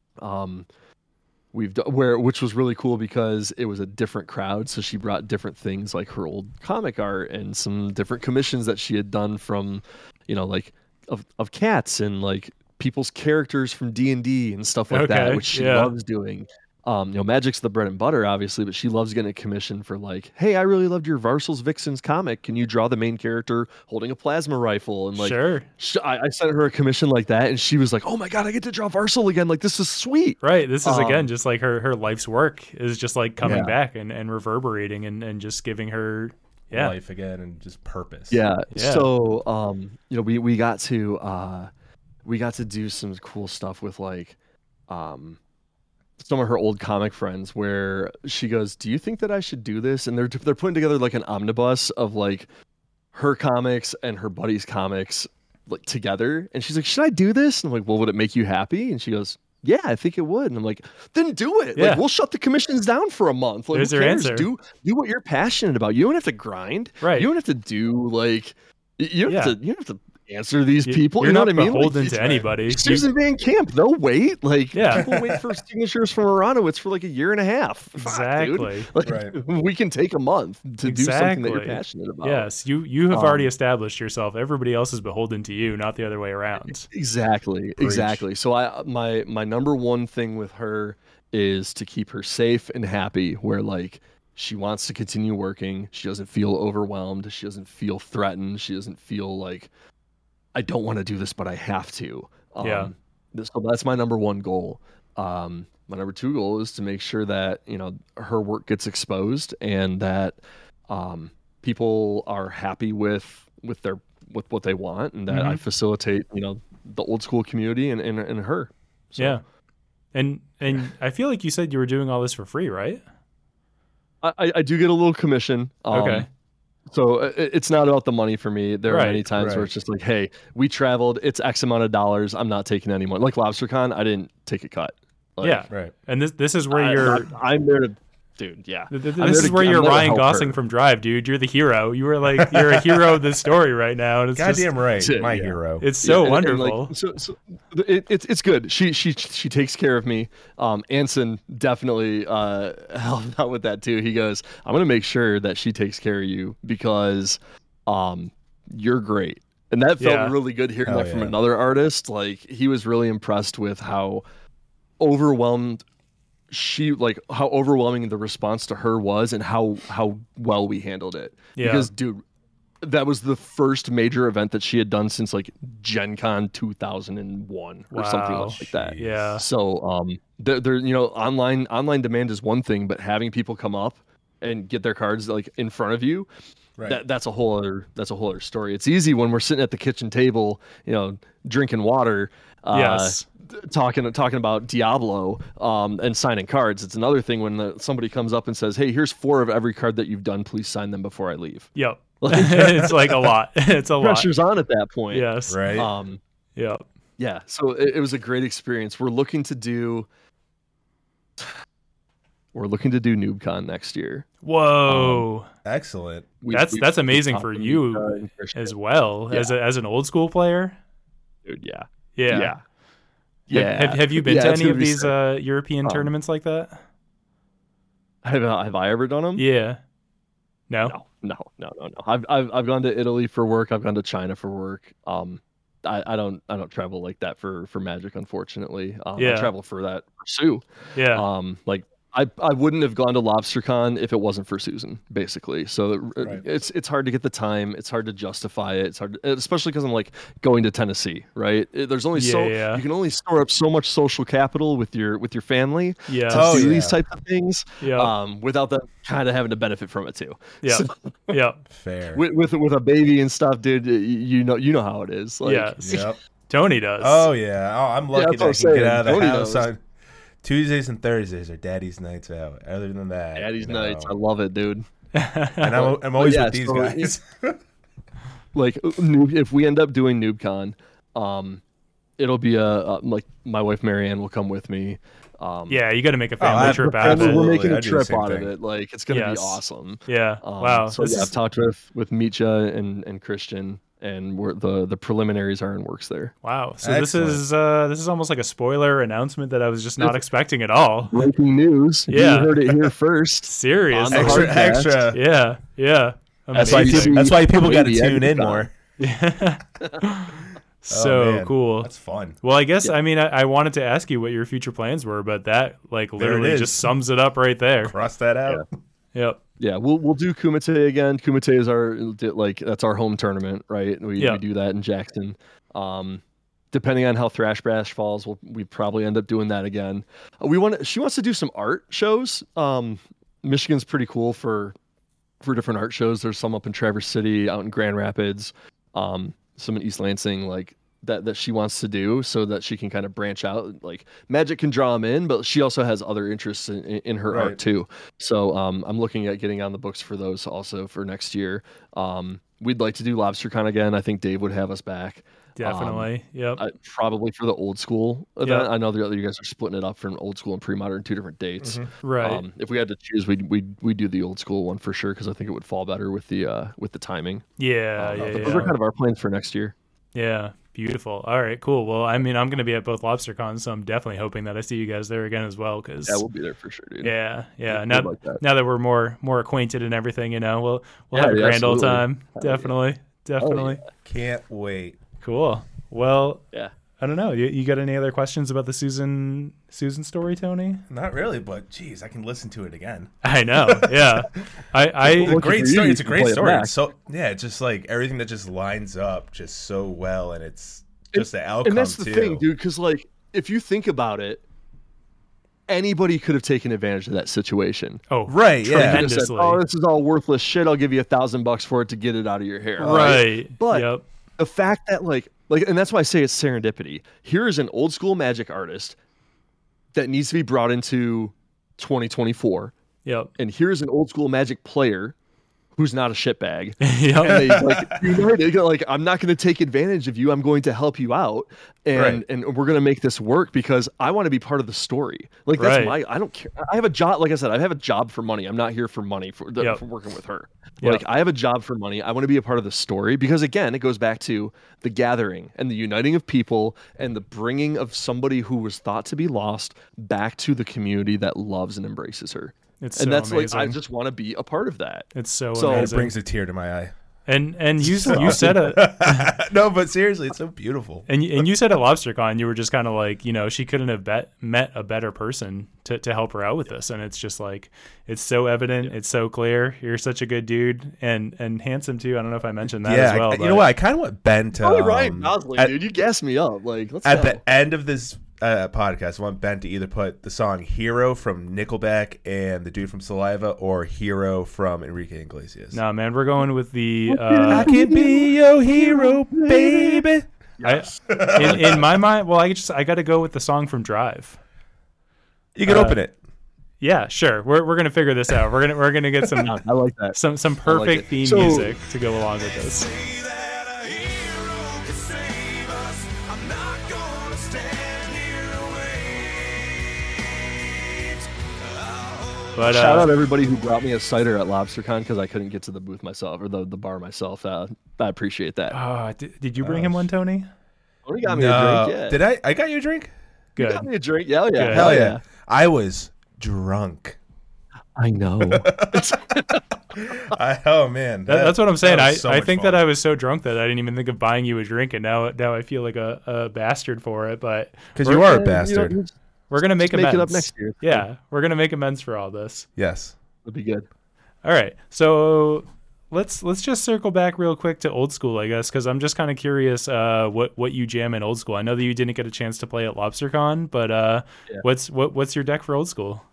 Um, we've done where which was really cool because it was a different crowd. So she brought different things like her old comic art and some different commissions that she had done from, you know, like of of cats and like people's characters from D and D and stuff like that, Okay, which she yeah. loves doing. Um, you know, Magic's the bread and butter, obviously, but she loves getting a commission for like, hey, I really loved your Varsals Vixens comic. Can you draw the main character holding a plasma rifle? And like, Sure. sh- I, I sent her a commission like that, and she was like, oh my god, I get to draw Varsal again. Like, this is sweet. Right. This is Um, again just like her her life's work is just like coming Yeah. back and, and reverberating and, and just giving her yeah. Life again and just purpose. Yeah. Yeah. So, um, you know, we we got to uh, we got to do some cool stuff with like, um. some of her old comic friends where she goes, do you think that I should do this? And they're they're putting together like an omnibus of like her comics and her buddy's comics like together. And she's like, should I do this? And I'm like, well, would it make you happy? And she goes, yeah, I think it would. And I'm like, then do it. Yeah. Like, we'll shut the commissions down for a month. Like, There's who your cares? answer. Do do what you're passionate about. You don't have to grind. Right. You don't have to do like you don't Yeah. have to you don't have to answer these You- people. You're You know not what I mean? Like, beholden it's- to anybody. You- Susan Van Camp, they'll wait. Like Yeah. people wait for signatures from Aronowitz for like a year and a half. Fuck, dude. Exactly. Like Right. we can take a month to do something that you're Exactly. passionate about. Yes, you you have already Um, established yourself. Everybody else is beholden to you, not the other way around. Exactly. Exactly. So I my my number one thing with her is to keep her safe and happy where like she wants to continue working. She doesn't feel overwhelmed. She doesn't feel threatened. She doesn't feel like I don't want to do this, but I have to. Um, Yeah. this- So that's my number one goal. Um, my number two goal is to make sure that, you know, her work gets exposed and that um, people are happy with with their with what they want, and that Mm-hmm. I facilitate, you know, the old school community and and, and her. So, Yeah. And and I feel like you said you were doing all this for free, right? I, I do get a little commission. Um, Okay. So it, it's not about the money for me. There Right, are many times where right. it's just like, hey, we traveled. It's X amount of dollars. I'm not taking any more. Like LobsterCon, I didn't take a cut. Like, Yeah. Right. And this this is where I, you're I'm, I'm there to, dude. Yeah. th- th- I'm this there is to- where I'm you're there to Ryan help Gosling her. from Drive, dude. You're the hero. You were like you're a hero of this story right now, and it's Goddamn just, right. Yeah. My hero. it's so Yeah, and- and, wonderful. like, so, so it, it's it's good. She she she takes care of me. Um, Anson definitely uh helped out with that too. He goes, I'm gonna make sure that she takes care of you because, um, you're great. And that felt Yeah. really good hearing Hell that from yeah. another artist. Like he was really impressed with how overwhelmed she like how overwhelming the response to her was and how how well we handled it. Yeah. Because dude, that was the first major event that she had done since like Gen Con two thousand one or something Wow. like that. Yeah. So um there there you know online online demand is one thing, but having people come up and get their cards like in front of you, Right. that that's a whole other that's a whole other story. It's easy when we're sitting at the kitchen table, you know, drinking water, uh, Yes. talking talking about Diablo, um, and signing cards. It's another thing when the, somebody comes up and says, "Hey, here's four of every card that you've done. Please sign them before I leave." Yep. It's like a lot. It's a lot. Pressure's on at that point. Yes. Right. Um, Yep. yeah. So it, it was a great experience. We're looking to do. We're looking to do NoobCon next year. Whoa. Excellent. We- that's we- that's we amazing talked for to you NoobCon and Christian. as well Yeah. as a, as an old school player. Dude, yeah. Yeah. Yeah. Have- Yeah. Have, have you been Yeah, to it's any gonna of be these sick. uh, European Um, tournaments like that? Have, I- have I ever done them? Yeah. No. No, no, no, no, no. I've, I've I've gone to Italy for work. I've gone to China for work. Um, I, I don't I don't travel like that for for Magic, unfortunately. Um, Yeah. I travel for that for Sue. Yeah. Um, like I I wouldn't have gone to LobsterCon if it wasn't for Susan, basically. So uh, Right. it's it's hard to get the time. It's hard to justify it. It's hard, to, especially because I'm like going to Tennessee, right? It- There's only so Yeah. you can only store up so much social capital with your with your family Yeah. to Oh, do yeah. these types of things. Yeah. Um, without them kind of having to benefit from it too. Yeah. So, Yeah. Fair. with, with with a baby and stuff, dude, y- you know you know how it is. Like, Yes. Yep. Tony does. Oh yeah. Oh, I'm lucky that's what that I I'm can get saying. out of the Tony house knows. on Tuesdays and Thursdays are Daddy's nights out. Other than that, Daddy's you know. nights, I love it, dude. And I'm, I'm always yeah, with these so guys. Like, noob- if we end up doing NoobCon, um, it'll be a, a like my wife Marianne will come with me. Um, Yeah, you got to make a family I- trip we're out of and we're, it. we're Absolutely, making I a do the trip same out of thing. it. Like, it's gonna Yes. be awesome. Yeah. Um, Wow. So This yeah, is- I've talked with with Mitya and and Christian, and we're, the the preliminaries are in works there. Wow. So Excellent. this is uh this is almost like a spoiler announcement that I was just not expecting at all. Breaking news! Yeah. You heard it here first. Serious. On the extra, Hardcast. extra. Yeah. Yeah. That's why Amazing. people. That's why people got to Maybe tune in every more. So Oh, man. cool. That's fun. Well, I guess I mean I, I wanted to ask you what your future plans were, but that like There it literally is. just sums it up right there. Cross that out. Yep. Yeah, we'll we'll do Kumite again. Kumite is our like that's our home tournament, right? We, Yeah. we do that in Jackson. Um, depending on how Thrash Bash falls, we'll we probably end up doing that again. Uh, we want she wants to do some art shows. Um, Michigan's pretty cool for for different art shows. There's some up in Traverse City, out in Grand Rapids, um, some in East Lansing, like that that she wants to do, so that she can kind of branch out. Like Magic can draw them in, but she also has other interests in, in, in her Right. art too. So um, I'm looking at getting on the books for those also for next year. Um, we'd like to do LobsterCon again. I think Dave would have us back. Definitely. yep. Uh, probably for the old school event. Yeah. I know the other you guys are splitting it up from old school and pre-modern, two different dates. Right. Um, if we had to choose, we'd we'd we do the old school one for sure because I think it would fall better with the uh, with the timing. yeah. Uh, yeah. but Yeah. those are kind of our plans for next year. Yeah, beautiful. All right, cool. Well, I mean, I'm going to be at both LobsterCons, so I'm definitely hoping that I see you guys there again as well. Because Yeah, we'll be there for sure, dude. yeah, yeah. We'd Now, like that. now that we're more more acquainted and everything, you know, we'll we'll Yeah, have a yeah, grand old absolutely. time. Hell yeah. Definitely, definitely. Can't wait. Cool. Well, Yeah. I don't know. You, you got any other questions about the Susan Susan story, Tony? Not really, but geez, I can listen to it again. I know. Yeah, I I It's a Lucky great for you, story. you It's a can great play it story. back. It's so yeah, it's just like everything that just lines up just so well, and it's just the outcome And that's the too. thing, dude, because like if you think about it, anybody could have taken advantage of that situation. Oh, Right, yeah. They could have said, tremendously. oh, this is all worthless shit. I'll give you a thousand bucks for it to get it out of your hair. Right. But yep. the fact that like like and that's why I say it's serendipity. Here is an old school Magic artist that needs to be brought into twenty twenty-four, Yep. and here's an old school Magic player who's not a shitbag. Yep. And they like united, like, I'm not going to take advantage of you. I'm going to help you out, and Right. and we're going to make this work because I want to be part of the story. Like that's Right. my. I don't care. I have a job. Like I said, I have a job for money. I'm not here for money for, the, Yep. for working with her. Yep. Like I have a job for money. I want to be a part of the story because again, it goes back to the gathering and the uniting of people and the bringing of somebody who was thought to be lost back to the community that loves and embraces her. It's and so that's amazing. like I just want to be a part of that. It's so, So- It amazing. brings a tear to my eye. and and you you said it. No, but seriously, it's so beautiful. And you- and you said at LobsterCon, you were just kind of like, you know, she couldn't have bet, met a better person to, to help her out with this. And it's just like, it's so evident. It's so clear. You're such a good dude and and handsome too. I don't know if I mentioned that yeah, as well. I- you but- know what? I kind of want Ben to. Oh, um, Ryan Gosling, at, dude, you gassed me up. Like, let's at go. the end of this uh, podcast, I want Ben to either put the song "Hero" from Nickelback and the dude from Saliva, or "Hero" from Enrique Iglesias. No, man, we're going with the. I Uh, can be your hero, baby. I, in, in my mind, well, I just I got to go with the song from Drive. You can Uh, open it. Yeah, sure. We're we're gonna figure this out. We're gonna we're gonna get some I like that. some some like perfect it. theme So- music to go along with this. But Shout uh, out everybody who brought me a cider at LobsterCon because I couldn't get to the booth myself or the, the bar myself. Uh, I appreciate that. uh, did, did you bring him one, Tony? Tony got me No. a drink. Yeah. Did I? I got you a drink. You Good. got me a drink. Yeah, yeah. Good. Hell yeah. I was drunk. I know. I, oh man, That, that's what I'm saying. that I, was so I much think fun. that I was so drunk that I didn't even think of buying you a drink, and now now I feel like a, a bastard for it. But because we're- you are a You know, bastard. you just we're gonna make make amends. it up next year. Yeah, we're gonna make amends for all this. Yes. It'll be good. All right, so let's let's just circle back real quick to old school, I guess, because I'm just kind of curious uh, what what you jam in old school. I know that you didn't get a chance to play at LobsterCon, but uh, Yeah. what's what what's your deck for old school?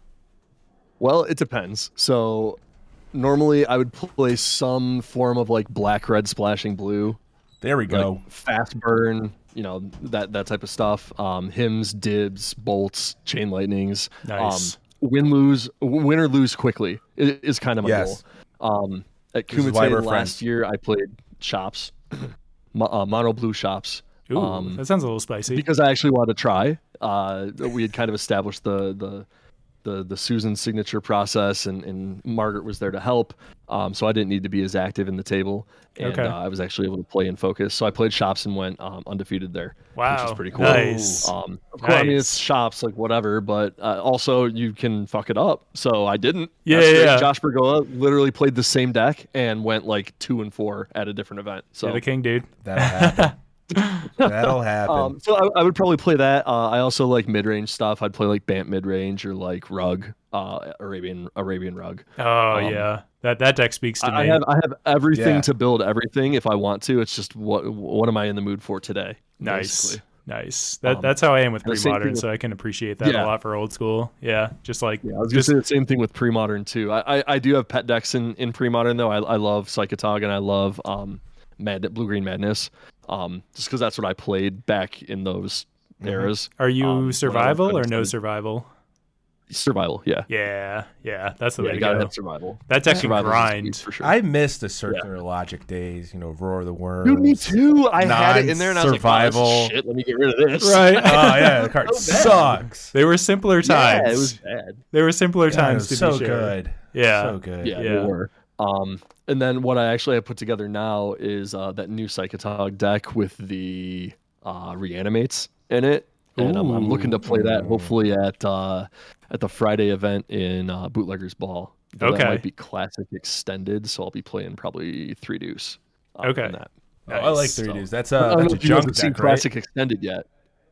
Well, it depends. So normally I would play some form of like black, red, splashing blue. There we go. Like fast burn, you know, that that type of stuff. Um, hymns, dibs, bolts, chain lightnings. Nice. Um, win lose, win or lose quickly is, is kind of my Yes. goal. Um, at This is why we're Kumite friends. last year, I played shops, mo- uh, mono blue shops. Ooh, um, that sounds a little spicy. Because I actually wanted to try. Uh, we had kind of established the the the the Susan signature process, and, and Margaret was there to help. Um, so I didn't need to be as active in the table, and Okay. uh, I was actually able to play and focus. So I played shops and went um, undefeated there, which Wow, is pretty cool. nice. Um, of course, I mean Nice. it's shops, like whatever, but uh, also you can fuck it up. So I didn't. Yeah, That's yeah, great. yeah. Josh Bergoa literally played the same deck and went like two and four at a different event. So You're the king, dude. That'll happen. That'll happen. Um, so I, I would probably play that. Uh, I also like mid-range stuff. I'd play like Bant mid-range or like Rug, uh, Arabian Arabian Rug. Oh Um, yeah, that that deck speaks to I, I me. have I have everything Yeah. to build everything if I want to. It's just what what am I in the mood for today? Nice, basically. nice. That Um, that's how I am with and the same pre-modern, thing with- so I can appreciate that Yeah. a lot for old school. Yeah, just like Yeah, I was gonna just say the same thing with pre-modern too. I I, I do have pet decks in, in pre-modern though. I, I love Psychotog and I love um Mad Blue Green Madness. Um, just because that's what I played back in those eras. are you um, when I was survival or no understudied. survival? Survival, yeah. Yeah, yeah, that's the Yeah, way you to gotta go. have survival. That deck can Survival's the grind. sweet for sure. I miss the circular logic days. You know, Roar of the Worms. Dude, me too. I had it in there and I was like, wow, this is Non-survival. shit. Let me get rid of this. Right. Oh yeah, the card So bad. sucks. They were simpler times. Yeah, it was bad. They were simpler God, it times was to so be sure. good. Yeah. So good. Yeah, Yeah. they were. Um, and then what I actually have put together now is uh, that new Psychotog deck with the uh, reanimates in it. And I'm, I'm looking to play that hopefully at uh, at the Friday event in uh, Bootleggers Ball. Though Okay. That might be classic extended, so I'll be playing probably three deuce. uh, Okay. in that. Oh, I like Nice. three So- dudes. That's I a don't know that's a if you guys junk have seen deck, right? classic extended yet.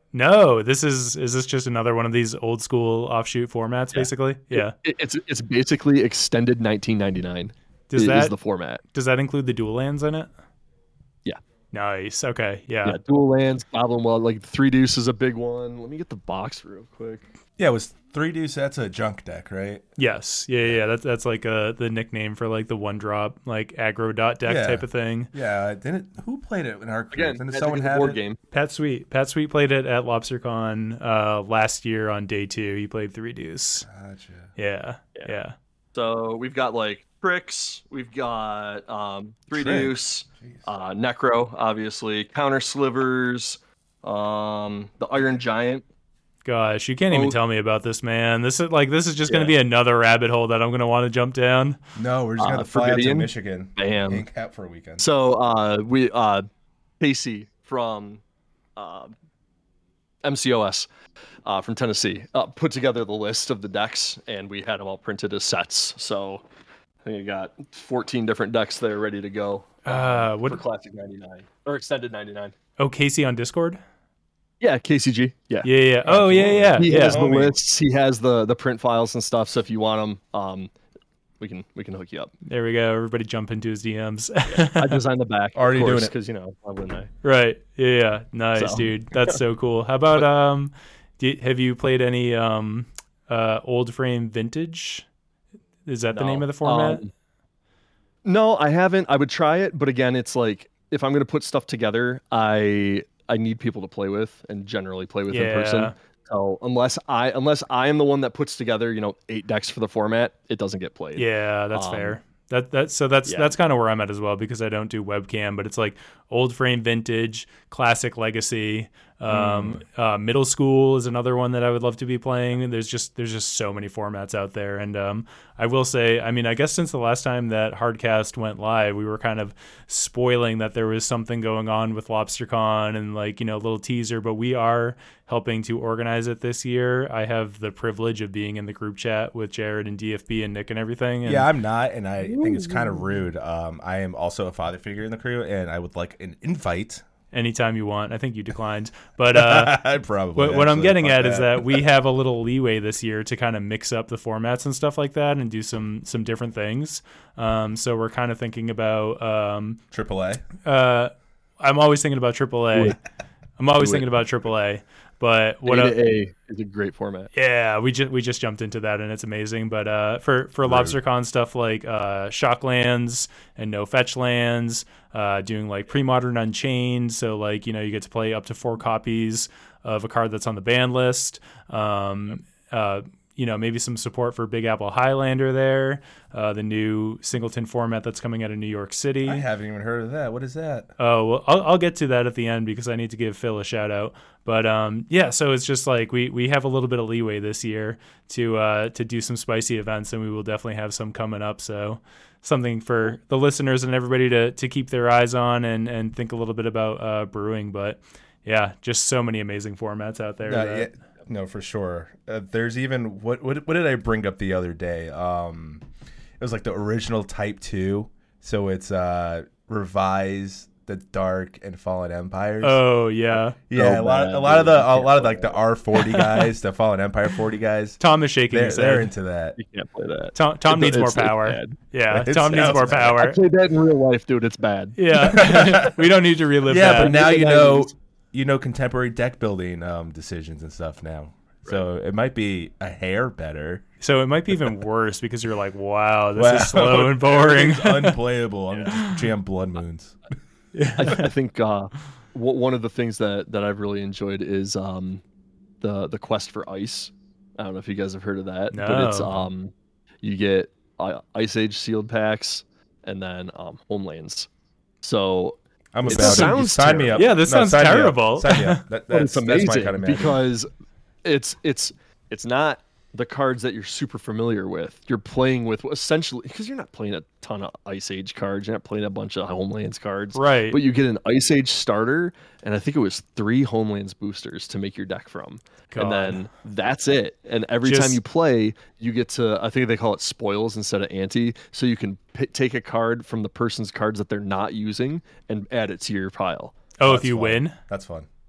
No, this is is this just another one of these old school offshoot formats, basically? Yeah. It, it's it's basically extended nineteen ninety-nine. Does is that the format? does that include the dual lands in it? Yeah. Nice. Okay. Yeah. Yeah, dual lands, Goblin Well, like three deuce is a big one. Let me get the box real quick. Yeah, it was three deuce. That's a junk deck, right? Yes. Yeah. Yeah. That's that's like uh the nickname for like the one drop like aggro dot deck Yeah. type of thing. Yeah, didn't who played it in our crew? Again, Didn't had to someone get the have board it? game. Pat Sweet. Pat Sweet played it at LobsterCon uh last year on day two. He played three deuce. Gotcha. Yeah. Yeah. Yeah. So we've got like tricks, we've got um, three Tricks. deuce, Jeez. uh, necro, obviously, counter slivers, um, the Iron Giant. Gosh, you can't even Oh. tell me about this, man. This is like this is just going Yeah. to be another rabbit hole that I'm going to want to jump down. No, we're just Uh, gonna fly out to Forbidian? Michigan. Bam. Hang out for a weekend. So uh, we uh, Casey from uh, M C O S uh, from Tennessee uh, put together the list of the decks, and we had them all printed as sets. So I think you got fourteen different decks there ready to go. Uh, what? for Classic ninety-nine or Extended ninety-nine. Oh, Casey on Discord. Yeah, K C G. Yeah. Yeah. Yeah. Oh, yeah. Yeah. He Yeah. has the Homie. lists. He has the the print files and stuff. So if you want them, um, we can we can hook you up. There we go. Everybody jump into his D Ms. I designed the back. Already of doing course, it. because you know why wouldn't I? Right. Yeah. Yeah. Nice, So. dude. That's so cool. How about um, do, have you played any um, uh, old frame vintage? Is that the No. name of the format? Um, no, I haven't. I would try it, but again, it's like if I'm gonna put stuff together, I I need people to play with and generally play with in Yeah. person. So unless I unless I am the one that puts together, you know, eight decks for the format, it doesn't get played. Yeah, that's Um, fair. That that so that's yeah. that's kind of where I'm at as well because I don't do webcam, but it's like old frame vintage, classic legacy. Um, uh, middle school is another one that I would love to be playing. There's just there's just so many formats out there, and um, I will say, I mean, I guess since the last time that Hardcast went live, we were kind of spoiling that there was something going on with LobsterCon and like you know a little teaser, but we are helping to organize it this year. I have the privilege of being in the group chat with Jared and D F B and Nick and everything. And Yeah, I'm not, and I think it's kind of rude. Um, I am also a father figure in the crew, and I would like an invite. anytime you want. I think you declined, but uh, I'd probably. what, what I'm actually, getting fuck at is that we have a little leeway this year to kind of mix up the formats and stuff like that, and do some some different things. Um, so we're kind of thinking about. Um, triple A. uh, I'm always thinking about triple A. I'm always Do it. thinking about triple A. But what A I- to A is a great format. Yeah, we just we just jumped into that and it's amazing. But uh, for for LobsterCon stuff like uh, Shocklands and No Fetch Lands, uh, doing like pre-modern Unchained, so like you know you get to play up to four copies of a card that's on the ban list. Um, uh, you know maybe some support for Big Apple Highlander there, uh, the new singleton format that's coming out of New York City. I haven't even heard of that. What is that? Oh, well, I'll, I'll get to that at the end because I need to give Phil a shout out. But um, yeah, so it's just like we, we have a little bit of leeway this year to uh, to do some spicy events, and we will definitely have some coming up. So something for the listeners and everybody to, to keep their eyes on and, and think a little bit about uh, brewing. But yeah, just so many amazing formats out there. No, that- yeah, no, for sure. Uh, there's even what, what what did I bring up the other day? Um, it was like the original Type Two. So it's uh, revise the Dark and Fallen Empires. Oh yeah, yeah, so a lot, bad, a lot of dude. the You a can't lot of play like the that. R forty guys, the Fallen Empire forty guys. Tom is shaking They're, his they're head. into that. You can't play that. Tom, Tom It- needs more it's- it's power. bad. Yeah, It Tom needs sounds more bad. I power. played that in real life, dude. It's bad. Yeah, we don't need to relive Yeah, that. but now you the know nineties. you know contemporary deck building um, decisions and stuff now. So it might be a hair better. So it might be even worse because you're like, wow, this Wow. is slow and boring. Everything's unplayable. I'm just jam Blood Moons. I, I think uh, w- one of the things that, that I've really enjoyed is um, the the quest for ice. I don't know if you guys have heard of that, but it's No. um, you get uh, Ice Age sealed packs and then um, homelands. So I'm It about it. sounds Sign me up. terrible. Yeah, this sounds sign me up. terrible. Sign me up. That, but that's, it's amazing that's my kind of magic. because it's it's it's not the cards that you're super familiar with. You're playing with essentially because you're not playing a ton of Ice Age cards. You're not playing a bunch of Homelands cards. Right. But you get an Ice Age starter, and I think it was three Homelands boosters to make your deck from. God. And then that's it. And every Just- time you play, you get to, I think they call it spoils instead of ante. So you can p- take a card from the person's cards that they're not using and add it to your pile. Oh, That's if you fun. win? That's fun.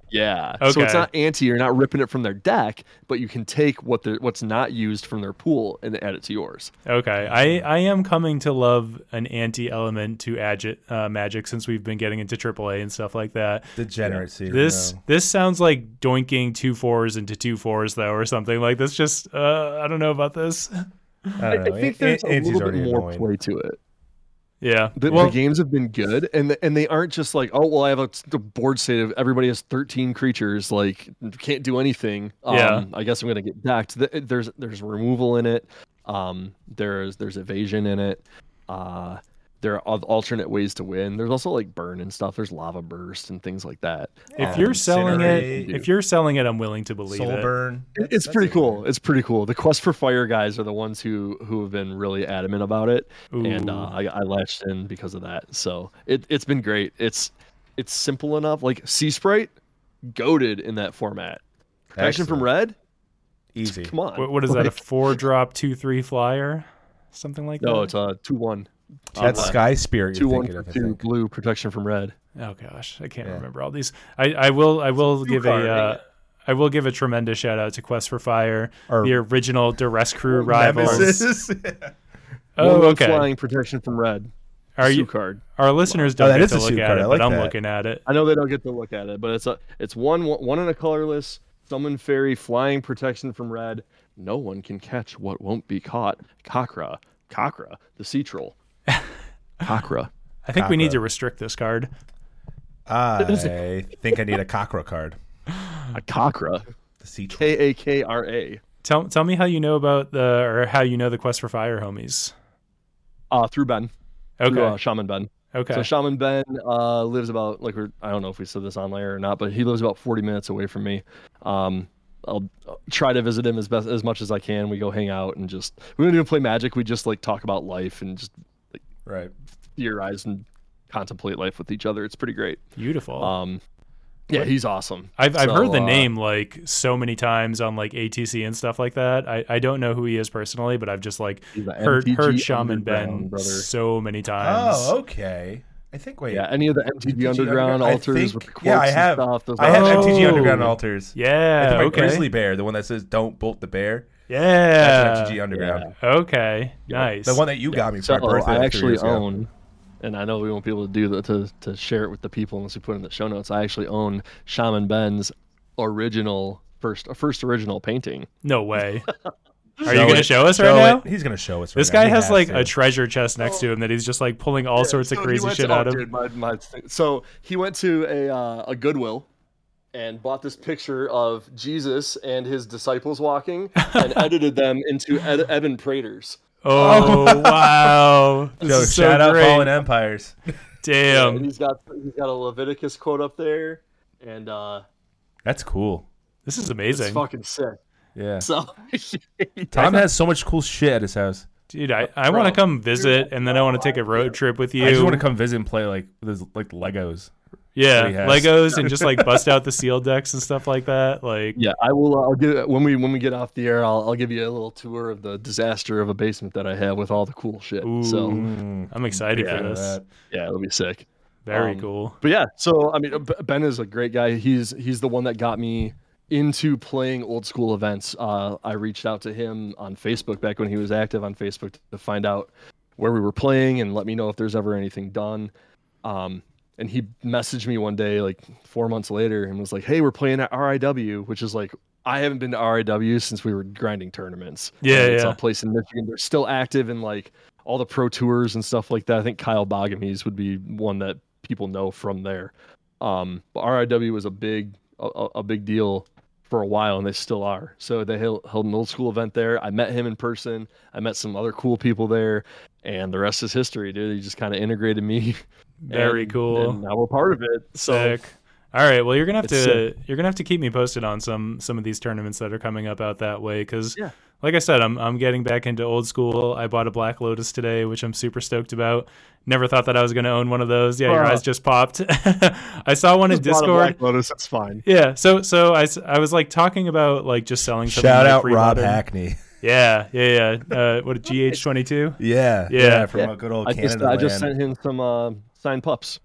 Yeah. So it's Okay. not anti, you're not ripping it from their deck, but you can take what they're, what's not used from their pool and add it to yours. Okay, I, I am coming to love an anti-element to Agi- uh, Magic since we've been getting into triple A and stuff like that. Degeneracy. This no. this sounds like doinking two fours into two fours though, or something like this. Just uh, I don't know about this. I, don't know. I think An- there's a Anti's little bit already more annoying. play to it. Yeah, The, well, the games have been good, and and they aren't just like, oh well, I have a, the board state of everybody has thirteen creatures, like can't do anything. Um, Yeah. I guess I'm gonna get decked. Th- There's there's removal in it. Um, there's there's evasion in it. Uh, there are al- alternate ways to win. There's also like burn and stuff. There's lava burst and things like that. if Um, you're selling it, Incinerate. if you're selling it, I'm willing to believe Soul it. burn. It- It's pretty cool. It's pretty cool. The Quest for Fire guys are the ones who who have been really adamant about it, and Ooh. uh, I, I latched in because of that. So it it's been great. It's it's simple enough. Like Sea Sprite, goaded in that format. Action from Excellent. Red, Easy. come on. What, what is that? A Like, four drop two three flyer, something like that. no, it's a two one. That's Sky Spirit. Two You're one thinking for of, I two think. blue protection from red. Oh gosh, I can't Yeah. remember all these. I, I will I will two give card, a uh, ain't it? I will give a tremendous shout out to Quest for Fire, Or- the original Duress Crew rivals. Nemesis. Oh, One one okay. Flying protection from red. Are Sue you card. our listeners Oh, don't that get is to a look Sue at card. it, I but like I'm that. looking at it. I know they don't get to look at it, but it's a it's one one in a colorless summon fairy flying protection from red. No one can catch what won't be caught. Kakra, Kakra, the sea troll. Kakra. I think we need Kakra. to restrict this card. I think I need a Cockra card. A Kakra. The sea troll. K A K R A. Tell tell me how you know about the or how you know the Quest for Fire homies. Uh through Ben. Okay. Through, uh, Shaman Ben. Okay. So Shaman Ben uh, lives about like we're, I don't know if we said this on layer or not, but he lives about forty minutes away from me. Um, I'll I'll try to visit him as best as much as I can. We go hang out and just we don't even play Magic. We just like talk about life and just Right. theorize and contemplate life with each other. It's pretty great. Beautiful. Um, yeah, he's awesome. I've I've So, heard the uh, name like so many times on like A T C and stuff like that. I, I don't know who he is personally, but I've just like He's a heard M T G heard Shaman Ben Underground, brother. so many times. Oh, okay. I think wait. Yeah, any of the M T G M T G Underground Underground? I altars think- with the quotes yeah, I and have- stuff. Those I are- have M T G Oh. Underground altars. I Yeah. think my Okay. Grizzly Bear, the one that says "Don't bolt the bear." That's Yeah. an M T G Underground. Okay. Nice. The one that you got me for So my birthday. I like three actually years ago. own, and I know we won't be able to do that to to share it with the people unless we put it in the show notes. I actually own Shaman Ben's original first first original painting. No way. Are Show you going to it. show us Show right now? it. He's gonna show us. Right This now. guy He has like to. a treasure chest next to him that he's just like pulling all sorts of So he crazy went shit to- out oh, of. dude, my- my thing- so he went to a uh, a Goodwill and bought this picture of Jesus and his disciples walking and edited them into Ed- Evan Praters. Oh wow! This So is so shout out great. Fallen Empires. Yeah, and Damn, he's got he's got a Leviticus quote up there, and uh, That's cool. this is it's amazing, fucking sick. Yeah. So Tom has so much cool shit at his house. dude. I, I want to Bro. come visit, and then I want to take a road trip with you. I just want to come visit and play like with his, like Legos. yeah, that he has. Legos, and just like bust out the seal decks and stuff like that. Like, yeah, I will. Uh, I'll give when we when we get off the air. I'll I'll give you a little tour of the disaster of a basement that I have with all the cool shit. ooh, So I'm excited Yeah, for this. that. yeah, it'll be sick. Very Um, cool. But yeah, so I mean, B- Ben is a great guy. He's he's the one that got me into playing old school events. Uh, I reached out to him on Facebook back when he was active on Facebook to find out where we were playing and let me know if there's ever anything done. Um, and he messaged me one day, like four months later, and was like, "Hey, we're playing at R I W," which is like I haven't been to R I W since we were grinding tournaments. Yeah, Uh, it's yeah. a place in Michigan. They're still active in like all the pro tours and stuff like that. I think Kyle Bogamies would be one that people know from there. Um, but R I W was a big a, a- a big deal for a while, and they still are. So they held, held an old school event there. I met him in person. I met some other cool people there, and the rest is history, dude. He just kind of integrated me. Very and- cool. And now we're part of it. So Sick. All right. Well, you're gonna have It's to you're gonna have to keep me posted on some some of these tournaments that are coming up out that way because, Yeah. like I said, I'm I'm getting back into old school. I bought a Black Lotus today, which I'm super stoked about. Never thought that I was gonna own one of those. Yeah, your Uh, eyes just popped. I saw one in just bought a Discord. Black Lotus, that's fine. Yeah. So so I, s- I was like talking about like just selling something Shout like out free Rob modern. Hackney. Yeah. Yeah. Yeah. Uh, what G H twenty-two? Yeah, Yeah. from Yeah. a good old I Canada just I just land. sent him some uh, signed pups.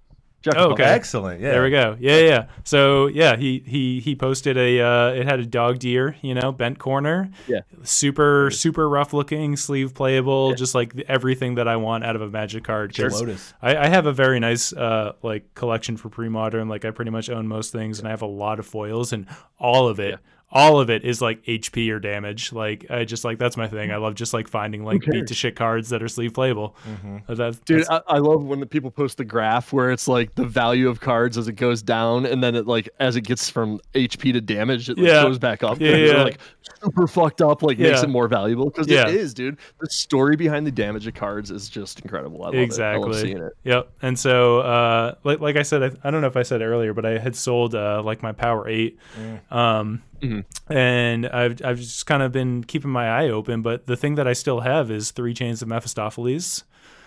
Jeff Oh, okay. Excellent. Yeah. There we go. Yeah, yeah. So yeah, he he he posted a. Uh, it had a dog deer, you know, bent corner. Yeah. Super super rough looking, sleeve playable, Yeah. just like everything that I want out of a Magic card. 'Cause Lotus. I, I have a very nice uh like collection for pre-modern. Like I pretty much own most things, and I have a lot of foils, and all of it. Yeah. All of it is like H P or damage. Like I just like that's my thing. I love just like finding like beat to shit cards that are sleeve playable. Mm-hmm. Uh, That, Dude, that's- I, I love when the people post the graph where it's like the value of cards as it goes down, and then it like as it gets from H P to damage, it like, Yeah. goes back up. Yeah, and it's, yeah. like super fucked up, like makes Yeah. it more valuable because Yeah. it is, dude. The story behind the damage of cards is just incredible. I love exactly. it. I love seeing it. Yep. And so, uh, like, like I said, I, I don't know if I said it earlier, but I had sold uh, like my Power Eight, um, Mhm. and I've I've just kind of been keeping my eye open. But the thing that I still have is three Chains of Mephistopheles,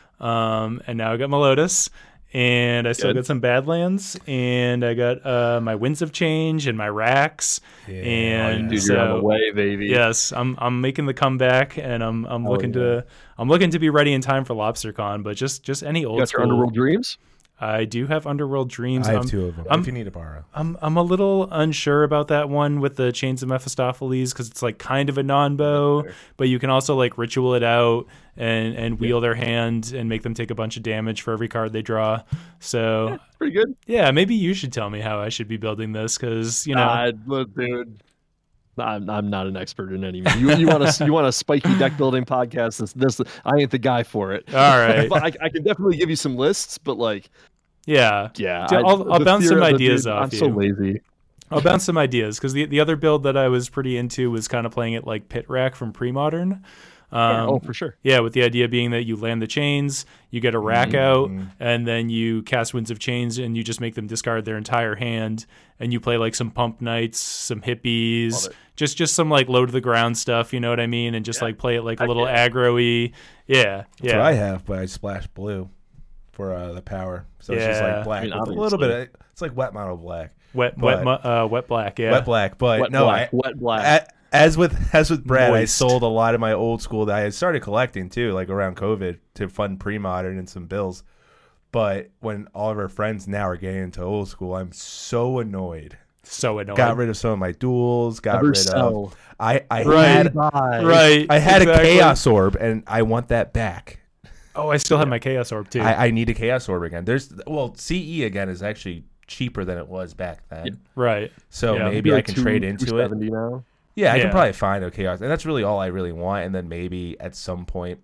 um, and now I got my Lotus. And I still Good. got some Badlands, and I got uh, my Winds of Change and my Racks, Yeah. and Dude, so you're on the way, baby. yes, I'm I'm making the comeback, and I'm I'm Oh, looking yeah. to I'm looking to be ready in time for LobsterCon. But just just any You old got school. your Underworld Dreams? I do have Underworld Dreams. I have I'm, two of them. I'm- if you need to borrow. I'm I'm a little unsure about that one with the Chains of Mephistopheles because it's like kind of a non-bow, but you can also like ritual it out and and wheel their hand and make them take a bunch of damage for every card they draw. So It's pretty good. yeah, maybe you should tell me how I should be building this because you know. Uh, look, dude. I'm, I'm not an expert in any. You you want a you want a spiky deck building podcast? This this I ain't the guy for it. All right. But I, I can definitely give you some lists. But like, Yeah. yeah, Dude, I- I'll- I'll the bounce some theory- the ideas dude, off I'm so you. lazy. I'll bounce some ideas because the the other build that I was pretty into was kind of playing it like Pit Rack from Pre-Modern. Um, oh, for sure. Yeah, with the idea being that you land the chains, you get a rack out, and then you cast Winds of Chains, and you just make them discard their entire hand, and you play like some Pump Knights, some Hippies, Love it. just just some like low to the ground stuff, you know what I mean, and just Yeah. like play it like a Heck little yeah. aggro-y. Yeah, That's yeah. what I have, but I splash blue for uh, the power. So it's just Yeah. like black I mean, with a little obviously. bit of, it's like wet mono black. Wet, but- wet, mu- uh, wet black. Yeah, Wet black. But Wet no, black. I, wet black. a- as with as with Brad, Moist. I sold a lot of my old school that I had started collecting too, like around COVID to fund pre-modern and some bills. But when all of our friends now are getting into old school, I'm so annoyed. so annoying. Got rid of some of my duels. Got Never rid sell. of. I I Right. had Right. I had exactly. a chaos orb, and I want that back. Oh, I still have my Chaos Orb too. I, I need a chaos orb again. There's well, C E again is actually cheaper than it was back then. Yeah. right. So Yeah. maybe Like I can two- trade into it. two seventy now. Yeah, I Yeah. can probably find a chaos, and that's really all I really want. And then maybe at some point,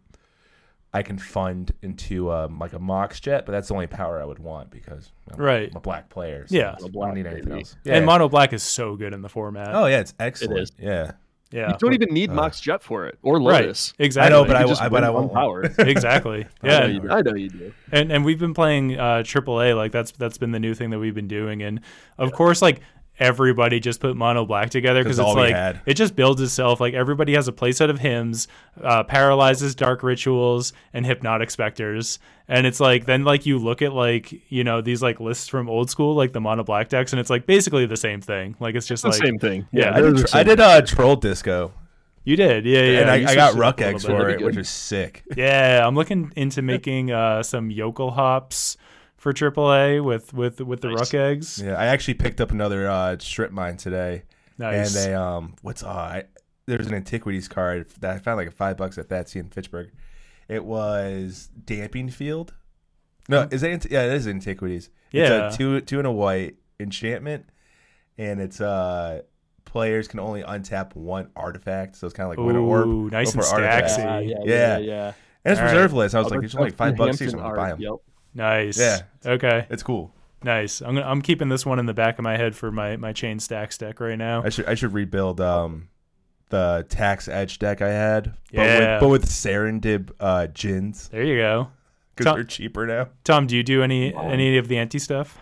I can fund into um, like a Mox Jet, but that's the only power I would want because I'm, Right. I'm a black player. So Yeah. I don't need anything baby. else. Yeah. And Mono Black is so good in the format. oh yeah, it's excellent. is. Yeah, yeah. You don't even need Uh, Mox Jet for it or Right. Lotus. Exactly. I know, but You I- just I- but win I one want power. exactly. I know Yeah. you do. I know you do. And and we've been playing uh triple A, like that's that's been the new thing that we've been doing. And of course, like everybody just put Mono Black together because 'Cause it's all we like had. it just builds itself. Like everybody has a playset of hymns, uh, paralyzes, dark rituals, and hypnotic specters. And it's like then like you look at like you know these like lists from old school like the Mono Black decks, and it's like basically the same thing. Like it's just The like same thing. yeah, I they're did, the tr- same I did uh, troll disco, you did, yeah, yeah. and I, You I got switched it ruck up a eggs little bit. for That'd it, be which good. is sick. Yeah, I'm looking into making uh, some yokel hops for triple A with with with the Nice. ruck eggs. Yeah, I actually picked up another uh, strip mine today. Nice. And they um what's uh I, there's an antiquities card that I found like a five bucks at Thatsy in Fitchburg. It was Damping Field. No, is that anti- yeah, it is antiquities. Yeah. It's a two two and a white enchantment, and it's uh players can only untap one artifact, so it's kind of like win or orb. Ooh, nice go and for artifacts. stacksy. yeah, Yeah. yeah, yeah. And it's All right. reserve list. I was Oh, like, that's- it's only like that's five the bucks here, so Hampton I'm gonna buy art. them. Yep. Nice. Yeah. Okay. It's cool. Nice. I'm gonna, I'm keeping this one in the back of my head for my my chain stacks deck right now. I should I should rebuild um the tax edge deck I had, but Yeah. with, but with Serendib uh gins There you go. because Tom- they're cheaper now. Tom, do you do any any of the anti stuff?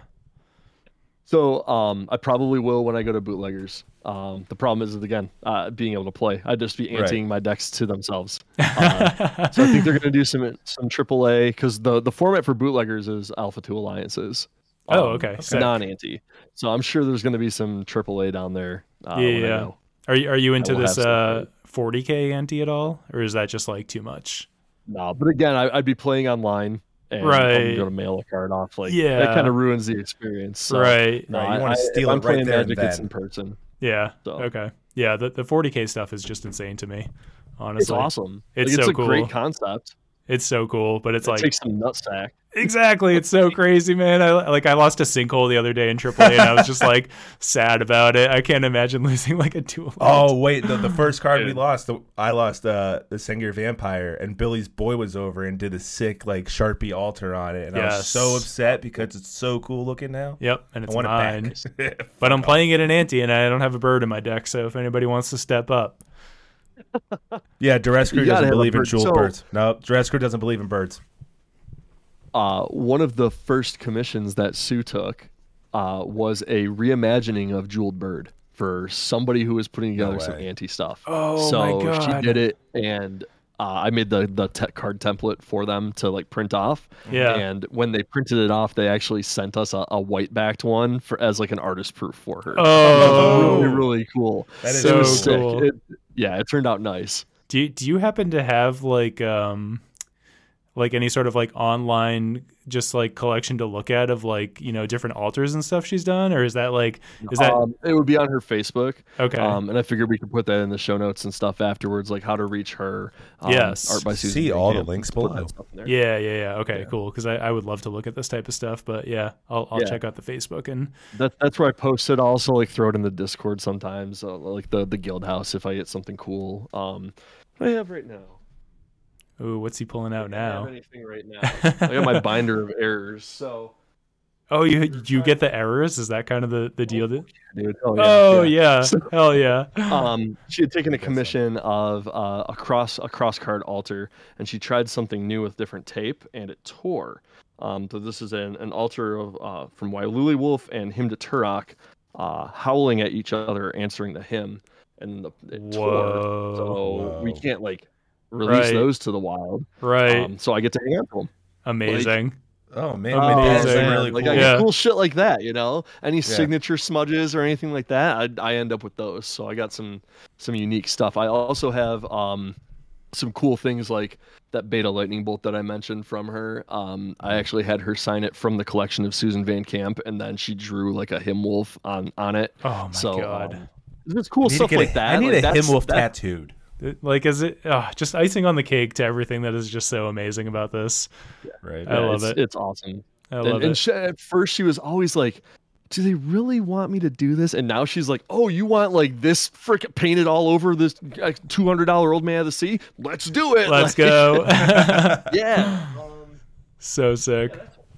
So um, I probably will when I go to bootleggers. Um, the problem is again uh, being able to play. I'd just be Right. anteing my decks to themselves. Uh, so I think they're going to do some some triple A because the the format for bootleggers is Alpha two alliances. Oh, okay. Sick. Non anti. So I'm sure there's going to be some triple A down there. Uh, Yeah, when I yeah. go. Are you are you into will this have some uh forty K anti at all, or is that just like too much? No, but again, I, I'd be playing online, and Right. I'm going to mail a card off. Like, Yeah. that kind of ruins the experience. So, Right. no, Right, you I- wanna I- steal if it I'm playing right there and Magic, it's then. in person. Yeah. So. Okay. Yeah. The the forty K stuff is just insane to me. Honestly, It's awesome. It's Like, it's so a cool. great concept. It's so cool, but it's It like takes some nutsack. exactly. It's so crazy, man. I like I lost a sinkhole the other day in triple A, and I was just like sad about it. I can't imagine losing like a dual. Oh wait, the, the first card we Dude. lost, the, I lost uh, the Sengir Vampire, and Billy's boy was over and did a sick like Sharpie altar on it, and I was Yes. so upset because it's so cool looking now. Yep, and it's I want mine. it back. But I'm playing it in ante, and I don't have a bird in my deck. So if anybody wants to step up, Yeah, Durescu You gotta doesn't have a believe in bird. jeweled So- birds. No, Durescu doesn't believe in birds. Uh, one of the first commissions that Sue took uh, was a reimagining of Jeweled Bird for somebody who was putting together some way. anti stuff. Oh, so my God. she did it, and uh, I made the the tech card template for them to like print off. Yeah. And when they printed it off, they actually sent us a, a white backed one for as like an artist proof for her. Oh. really really cool. That is So It was sick. cool. It, yeah, it turned out nice. do you, do you happen to have like um like any sort of like online just like collection to look at of like, you know, different altars and stuff she's done, or is that like is that Um, it would be on her Facebook. okay? Um, and I figured we could put that in the show notes and stuff afterwards, like how to reach her. Um, Yes. Art by Susan. See Van all the Camp. links Put that below. stuff in there. Yeah, yeah, yeah. Okay, Yeah. cool. Because I, I would love to look at this type of stuff, but yeah, I'll I'll Yeah. check out the Facebook and That, that's where I post it. I'll also like throw it in the Discord sometimes, uh, like the the Guild House if I get something cool. Um, what do I have right now? ooh, what's he pulling out I don't have now? anything right now. I got my binder of errors. So, Oh, you you get the errors? Is that kind of the the deal? That, dude, hell oh yeah. yeah, hell yeah. um, she had taken a commission of uh, a cross a cross card altar, and she tried something new with different tape, and it tore. Um, so this is an, an altar of uh, from Wailuli Wolf and Hymn to Turok, uh, howling at each other, answering the hymn, and the, it Whoa. tore. So we Whoa. can't like release Right. those to the wild. Right, Um, so I get to hang on to them. amazing. Oh man, Oh, maybe that's amazing. really Like cool. I Yeah. get cool shit like that, you know. Any signature smudges or anything like that, I, I end up with those. So I got some some unique stuff. I also have um some cool things like that beta lightning bolt that I mentioned from her. Um, I actually had her sign it from the collection of Susan Van Camp, and then she drew like a hymn wolf on on it. Oh my so god. um, there's cool I need to stuff get like a, that. I need like a that's- hymn wolf that- tattooed. It- Like, is it oh, just icing on the cake to everything that is just so amazing about this? Right. I yeah, love it's, it. It's awesome. I And, love and it. she, at first she was always like, do they really want me to do this? And now she's like, oh, you want like this frickin' painted all over this two hundred dollar Old Man of the Sea? Let's do it. Let's Like, go. Yeah. Um, So sick.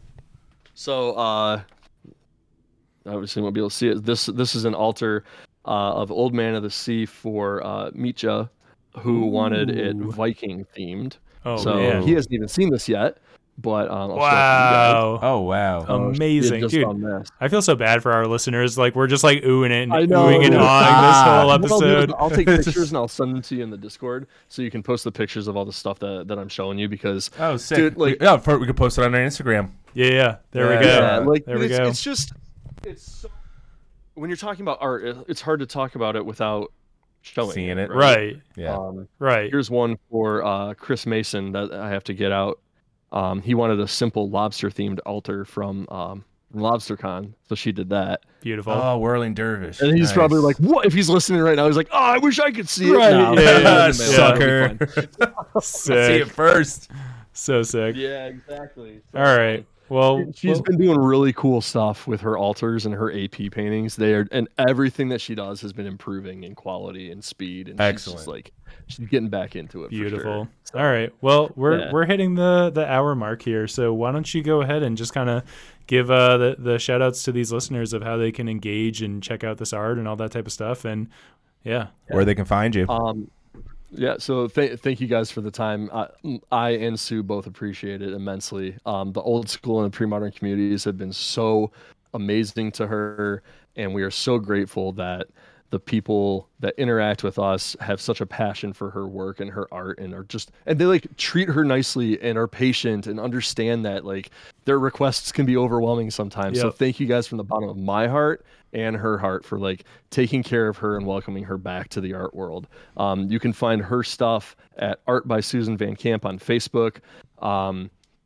so uh, obviously you won't be able to see it. This this is an altar uh, of Old Man of the Sea for uh, Mitja, who wanted it Ooh. Viking themed. Oh so man. he hasn't even seen this yet, but um, I'll show it to you guys. Wow. Oh wow. Oh, she Amazing, just dude. on this. I feel so bad for our listeners. Like we're just like oohing it and I know. oohing and dude. awing this whole What I'll do is episode. I'll take pictures and I'll send them to you in the Discord, so you can post the pictures of all the stuff that, that I'm showing you. Because Oh, sick. Dude, like- we, yeah, for- we could post it on our Instagram. Yeah, yeah. There Yeah, we go. yeah, like there we it's, go. it's just it's so when you're talking about art, it- it's hard to talk about it without showing Seeing it. Right. Yeah. Um, Right. here's one for uh, Chris Mason that I have to get out. Um, he wanted a simple lobster themed altar from um, LobsterCon, so she did that. Beautiful. oh, whirling dervish. And he's Nice. probably like, "What?" If he's listening right now, he's like, "Oh, I wish I could see it." Right, now." yeah, yeah, It'll be sucker. fine. See it Sick. first. So sick. Yeah, exactly. So, All right. Well, She's well, been doing really cool stuff with her altars and her A P paintings. They are, and everything that she does has been improving in quality and speed. And she's Excellent. just like, she's getting back into it. beautiful. For sure. All right. Well, we're Yeah. we're hitting the the hour mark here. So why don't you go ahead and just kind of give uh, the the shout outs to these listeners of how they can engage and check out this art and all that type of stuff. And yeah. Where they can find you. Um, yeah. So th- thank you guys for the time. I, I and Sue both appreciate it immensely. Um, the old school and the pre-modern communities have been so amazing to her, and we are so grateful that the people that interact with us have such a passion for her work and her art, and are just and they like treat her nicely and are patient and understand that like their requests can be overwhelming sometimes. So Yep. thank you guys from the bottom of my heart and her heart for like taking care of her and welcoming her back to the art world. Um, you can find her stuff at Art by Susan Van Camp on Facebook. Um,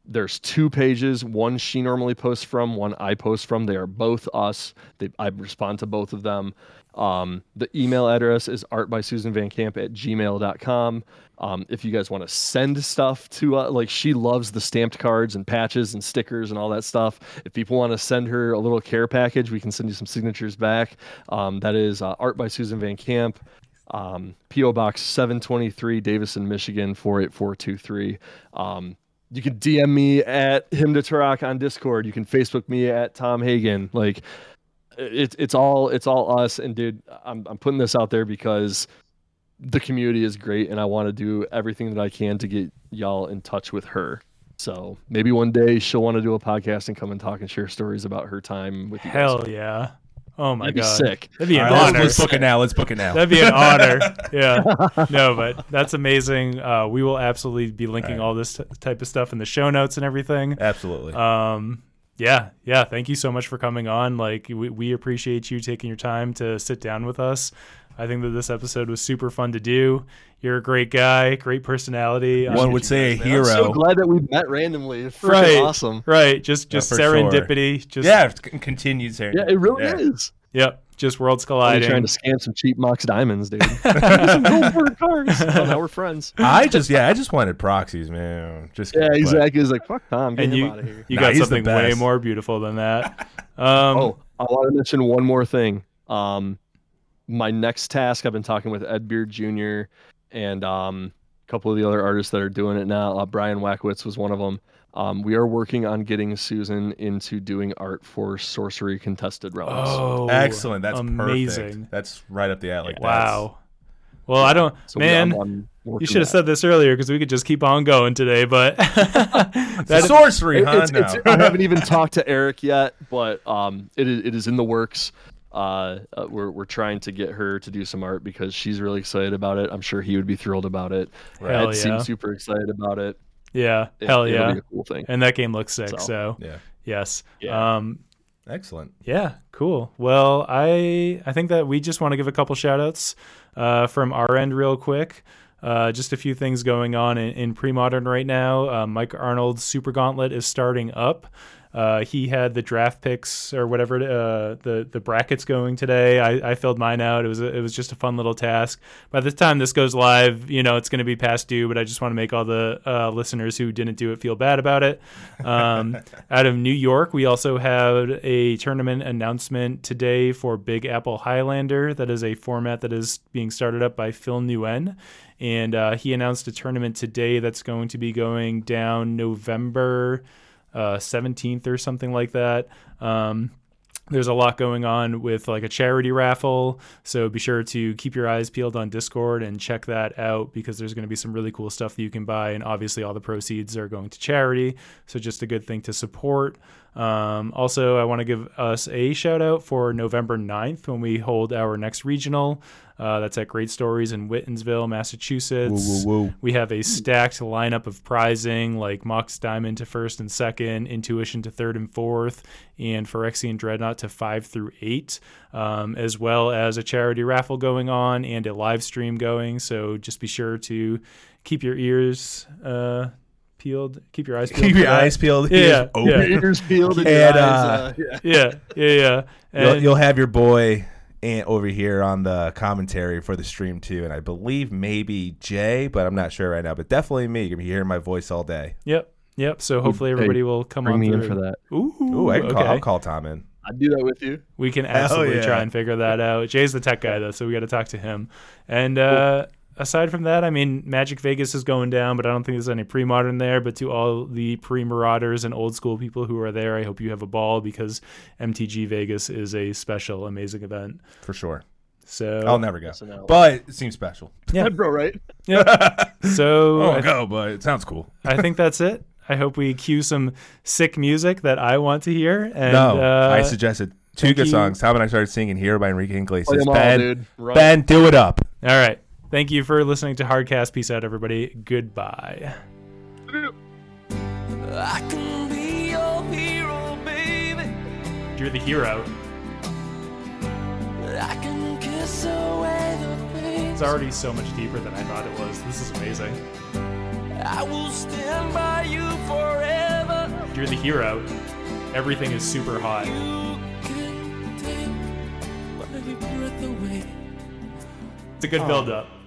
there's two pages. One she normally posts from, one I post from. They are both us. They, I respond to both of them. Um, the email address is art by susan van camp at gmail dot com. Um, if you guys want to send stuff to, uh, like she loves the stamped cards and patches and stickers and all that stuff. If people want to send her a little care package, we can send you some signatures back. Um, that is uh, art by Susan Van Camp, um, P O Box seven twenty-three, Davison, Michigan four eight four two three. Um, you can D M me at Him to Turok on Discord. You can Facebook me at Tom Hagen. Like it's it's all it's all us. And dude, I'm I'm putting this out there because the community is great, and I want to do everything that I can to get y'all in touch with her. So maybe one day she'll want to do a podcast and come and talk and share stories about her time with you. Hell guys. yeah. Oh my That'd God. be sick. That'd be an All right, honor. let's, let's book it now. Let's book it now. That'd be an honor. Yeah. No, but that's amazing. Uh, we will absolutely be linking All right. all this t- type of stuff in the show notes and everything. Absolutely. Um, yeah, yeah. Thank you so much for coming on. Like, we, we appreciate you taking your time to sit down with us. I think that this episode was super fun to do. You're a great guy, great personality. One would say a Man, I'm hero. so glad that we met randomly. It's freaking Right. awesome. Right. Just just Yeah, for sure. serendipity. Just yeah, it c- continues here. Yeah, it really Yeah. is. Yep. Just worlds I'm colliding. trying to scam some cheap Mox diamonds, dude. Some gold border cards. Oh, now we're friends. I just, yeah, I just wanted proxies, man. Just Yeah, but- exactly. He's like, fuck Tom, get and him you out of here. you Nah, got he's the something way best. more beautiful than that. Um, Oh, I want to mention one more thing. Um, my next task, I've been talking with Ed Beard Junior and um, a couple of the other artists that are doing it now. Uh, Brian Wackowitz was one of them. Um, we are working on getting Susan into doing art for Sorcery Contested Realms. Oh, Excellent. That's amazing. perfect. That's right up the alley. Like, Wow. Well, I don't, So we- man. I'm- I'm working You should have that. said this earlier because we could just keep on going today. But That's that, sorcery, It- huh? it's, no. it's, I haven't even talked to Eric yet, but um, it is, it is in the works. Uh, uh, we're we're trying to get her to do some art because she's really excited about it. I'm sure he would be thrilled about it. Hell Ed yeah. seems super excited about it. yeah, It- hell it'll yeah. be a cool thing. And that game looks sick. So, So, yeah. yes. Yeah. Um, Excellent. Yeah, cool. Well, I I think that we just want to give a couple shout outs uh, from our end real quick. Uh, just a few things going on in, in pre-modern right now. Uh, Mike Arnold's Super Gauntlet is starting up. Uh, he had the draft picks or whatever uh, the the brackets going today. I, I filled mine out. It was a, it was just a fun little task. By the time this goes live, you know it's going to be past due. But I just want to make all the uh, listeners who didn't do it feel bad about it. Um, out of New York, we also had a tournament announcement today for Big Apple Highlander. That is a format that is being started up by Phil Nguyen. And uh, he announced a tournament today that's going to be going down November uh, seventeenth or something like that. Um, there's a lot going on with like a charity raffle. So be sure to keep your eyes peeled on Discord and check that out because there's going to be some really cool stuff that you can buy. And obviously all the proceeds are going to charity. So just a good thing to support. Um, also, I want to give us a shout out for November ninth when we hold our next regional. Uh, that's at Great Stories in Whitensville, Massachusetts. Woo, woo, woo. We have a stacked lineup of prizing like Mox Diamond to first and second, Intuition to third and fourth, and Phyrexian Dreadnought to five through eight, um, as well as a charity raffle going on and a live stream going. So just be sure to keep your ears uh, peeled, keep your eyes peeled. Keep for your that. eyes peeled. Yeah, ears yeah. open. Your ears peeled and your And, eyes, uh, uh, yeah. Yeah, yeah, yeah. You'll, And- you'll have your boy Ant over here on the commentary for the stream too, and I believe maybe Jay, but I'm not sure right now. But definitely me. You're gonna be hearing my voice all day. Yep, yep. So hopefully Hey, everybody will come Bring on me through. in for that. Ooh, Ooh, I can call, okay. I'll call Tom in. I'd do that with you. We can Hell absolutely yeah. try and figure that out. Jay's the tech guy though, so we got to talk to him. And uh, aside from that, I mean, Magic Vegas is going down, but I don't think there's any pre-modern there. But to all the pre-marauders and old school people who are there, I hope you have a ball because M T G Vegas is a special, amazing event. For sure. So I'll never go. Listen out. But it seems special. Yeah. Bro, right? yeah. So I I, won't go, but it sounds cool. I think that's it. I hope we cue some sick music that I want to hear. And no, uh, I suggested two thank good you. songs. Tom and I started singing Hero by Enrique Play Iglesias. them all, Ben, dude. Run. Ben, do it up. All right. Thank you for listening to Hardcast. Peace out, everybody. Goodbye. I can be your hero, baby. You're the hero. I can kiss away the pain. It's already so much deeper than I thought it was. This is amazing. I will stand by you forever. you're the hero, everything is super hot. You can take my breath away. It's a good build-up.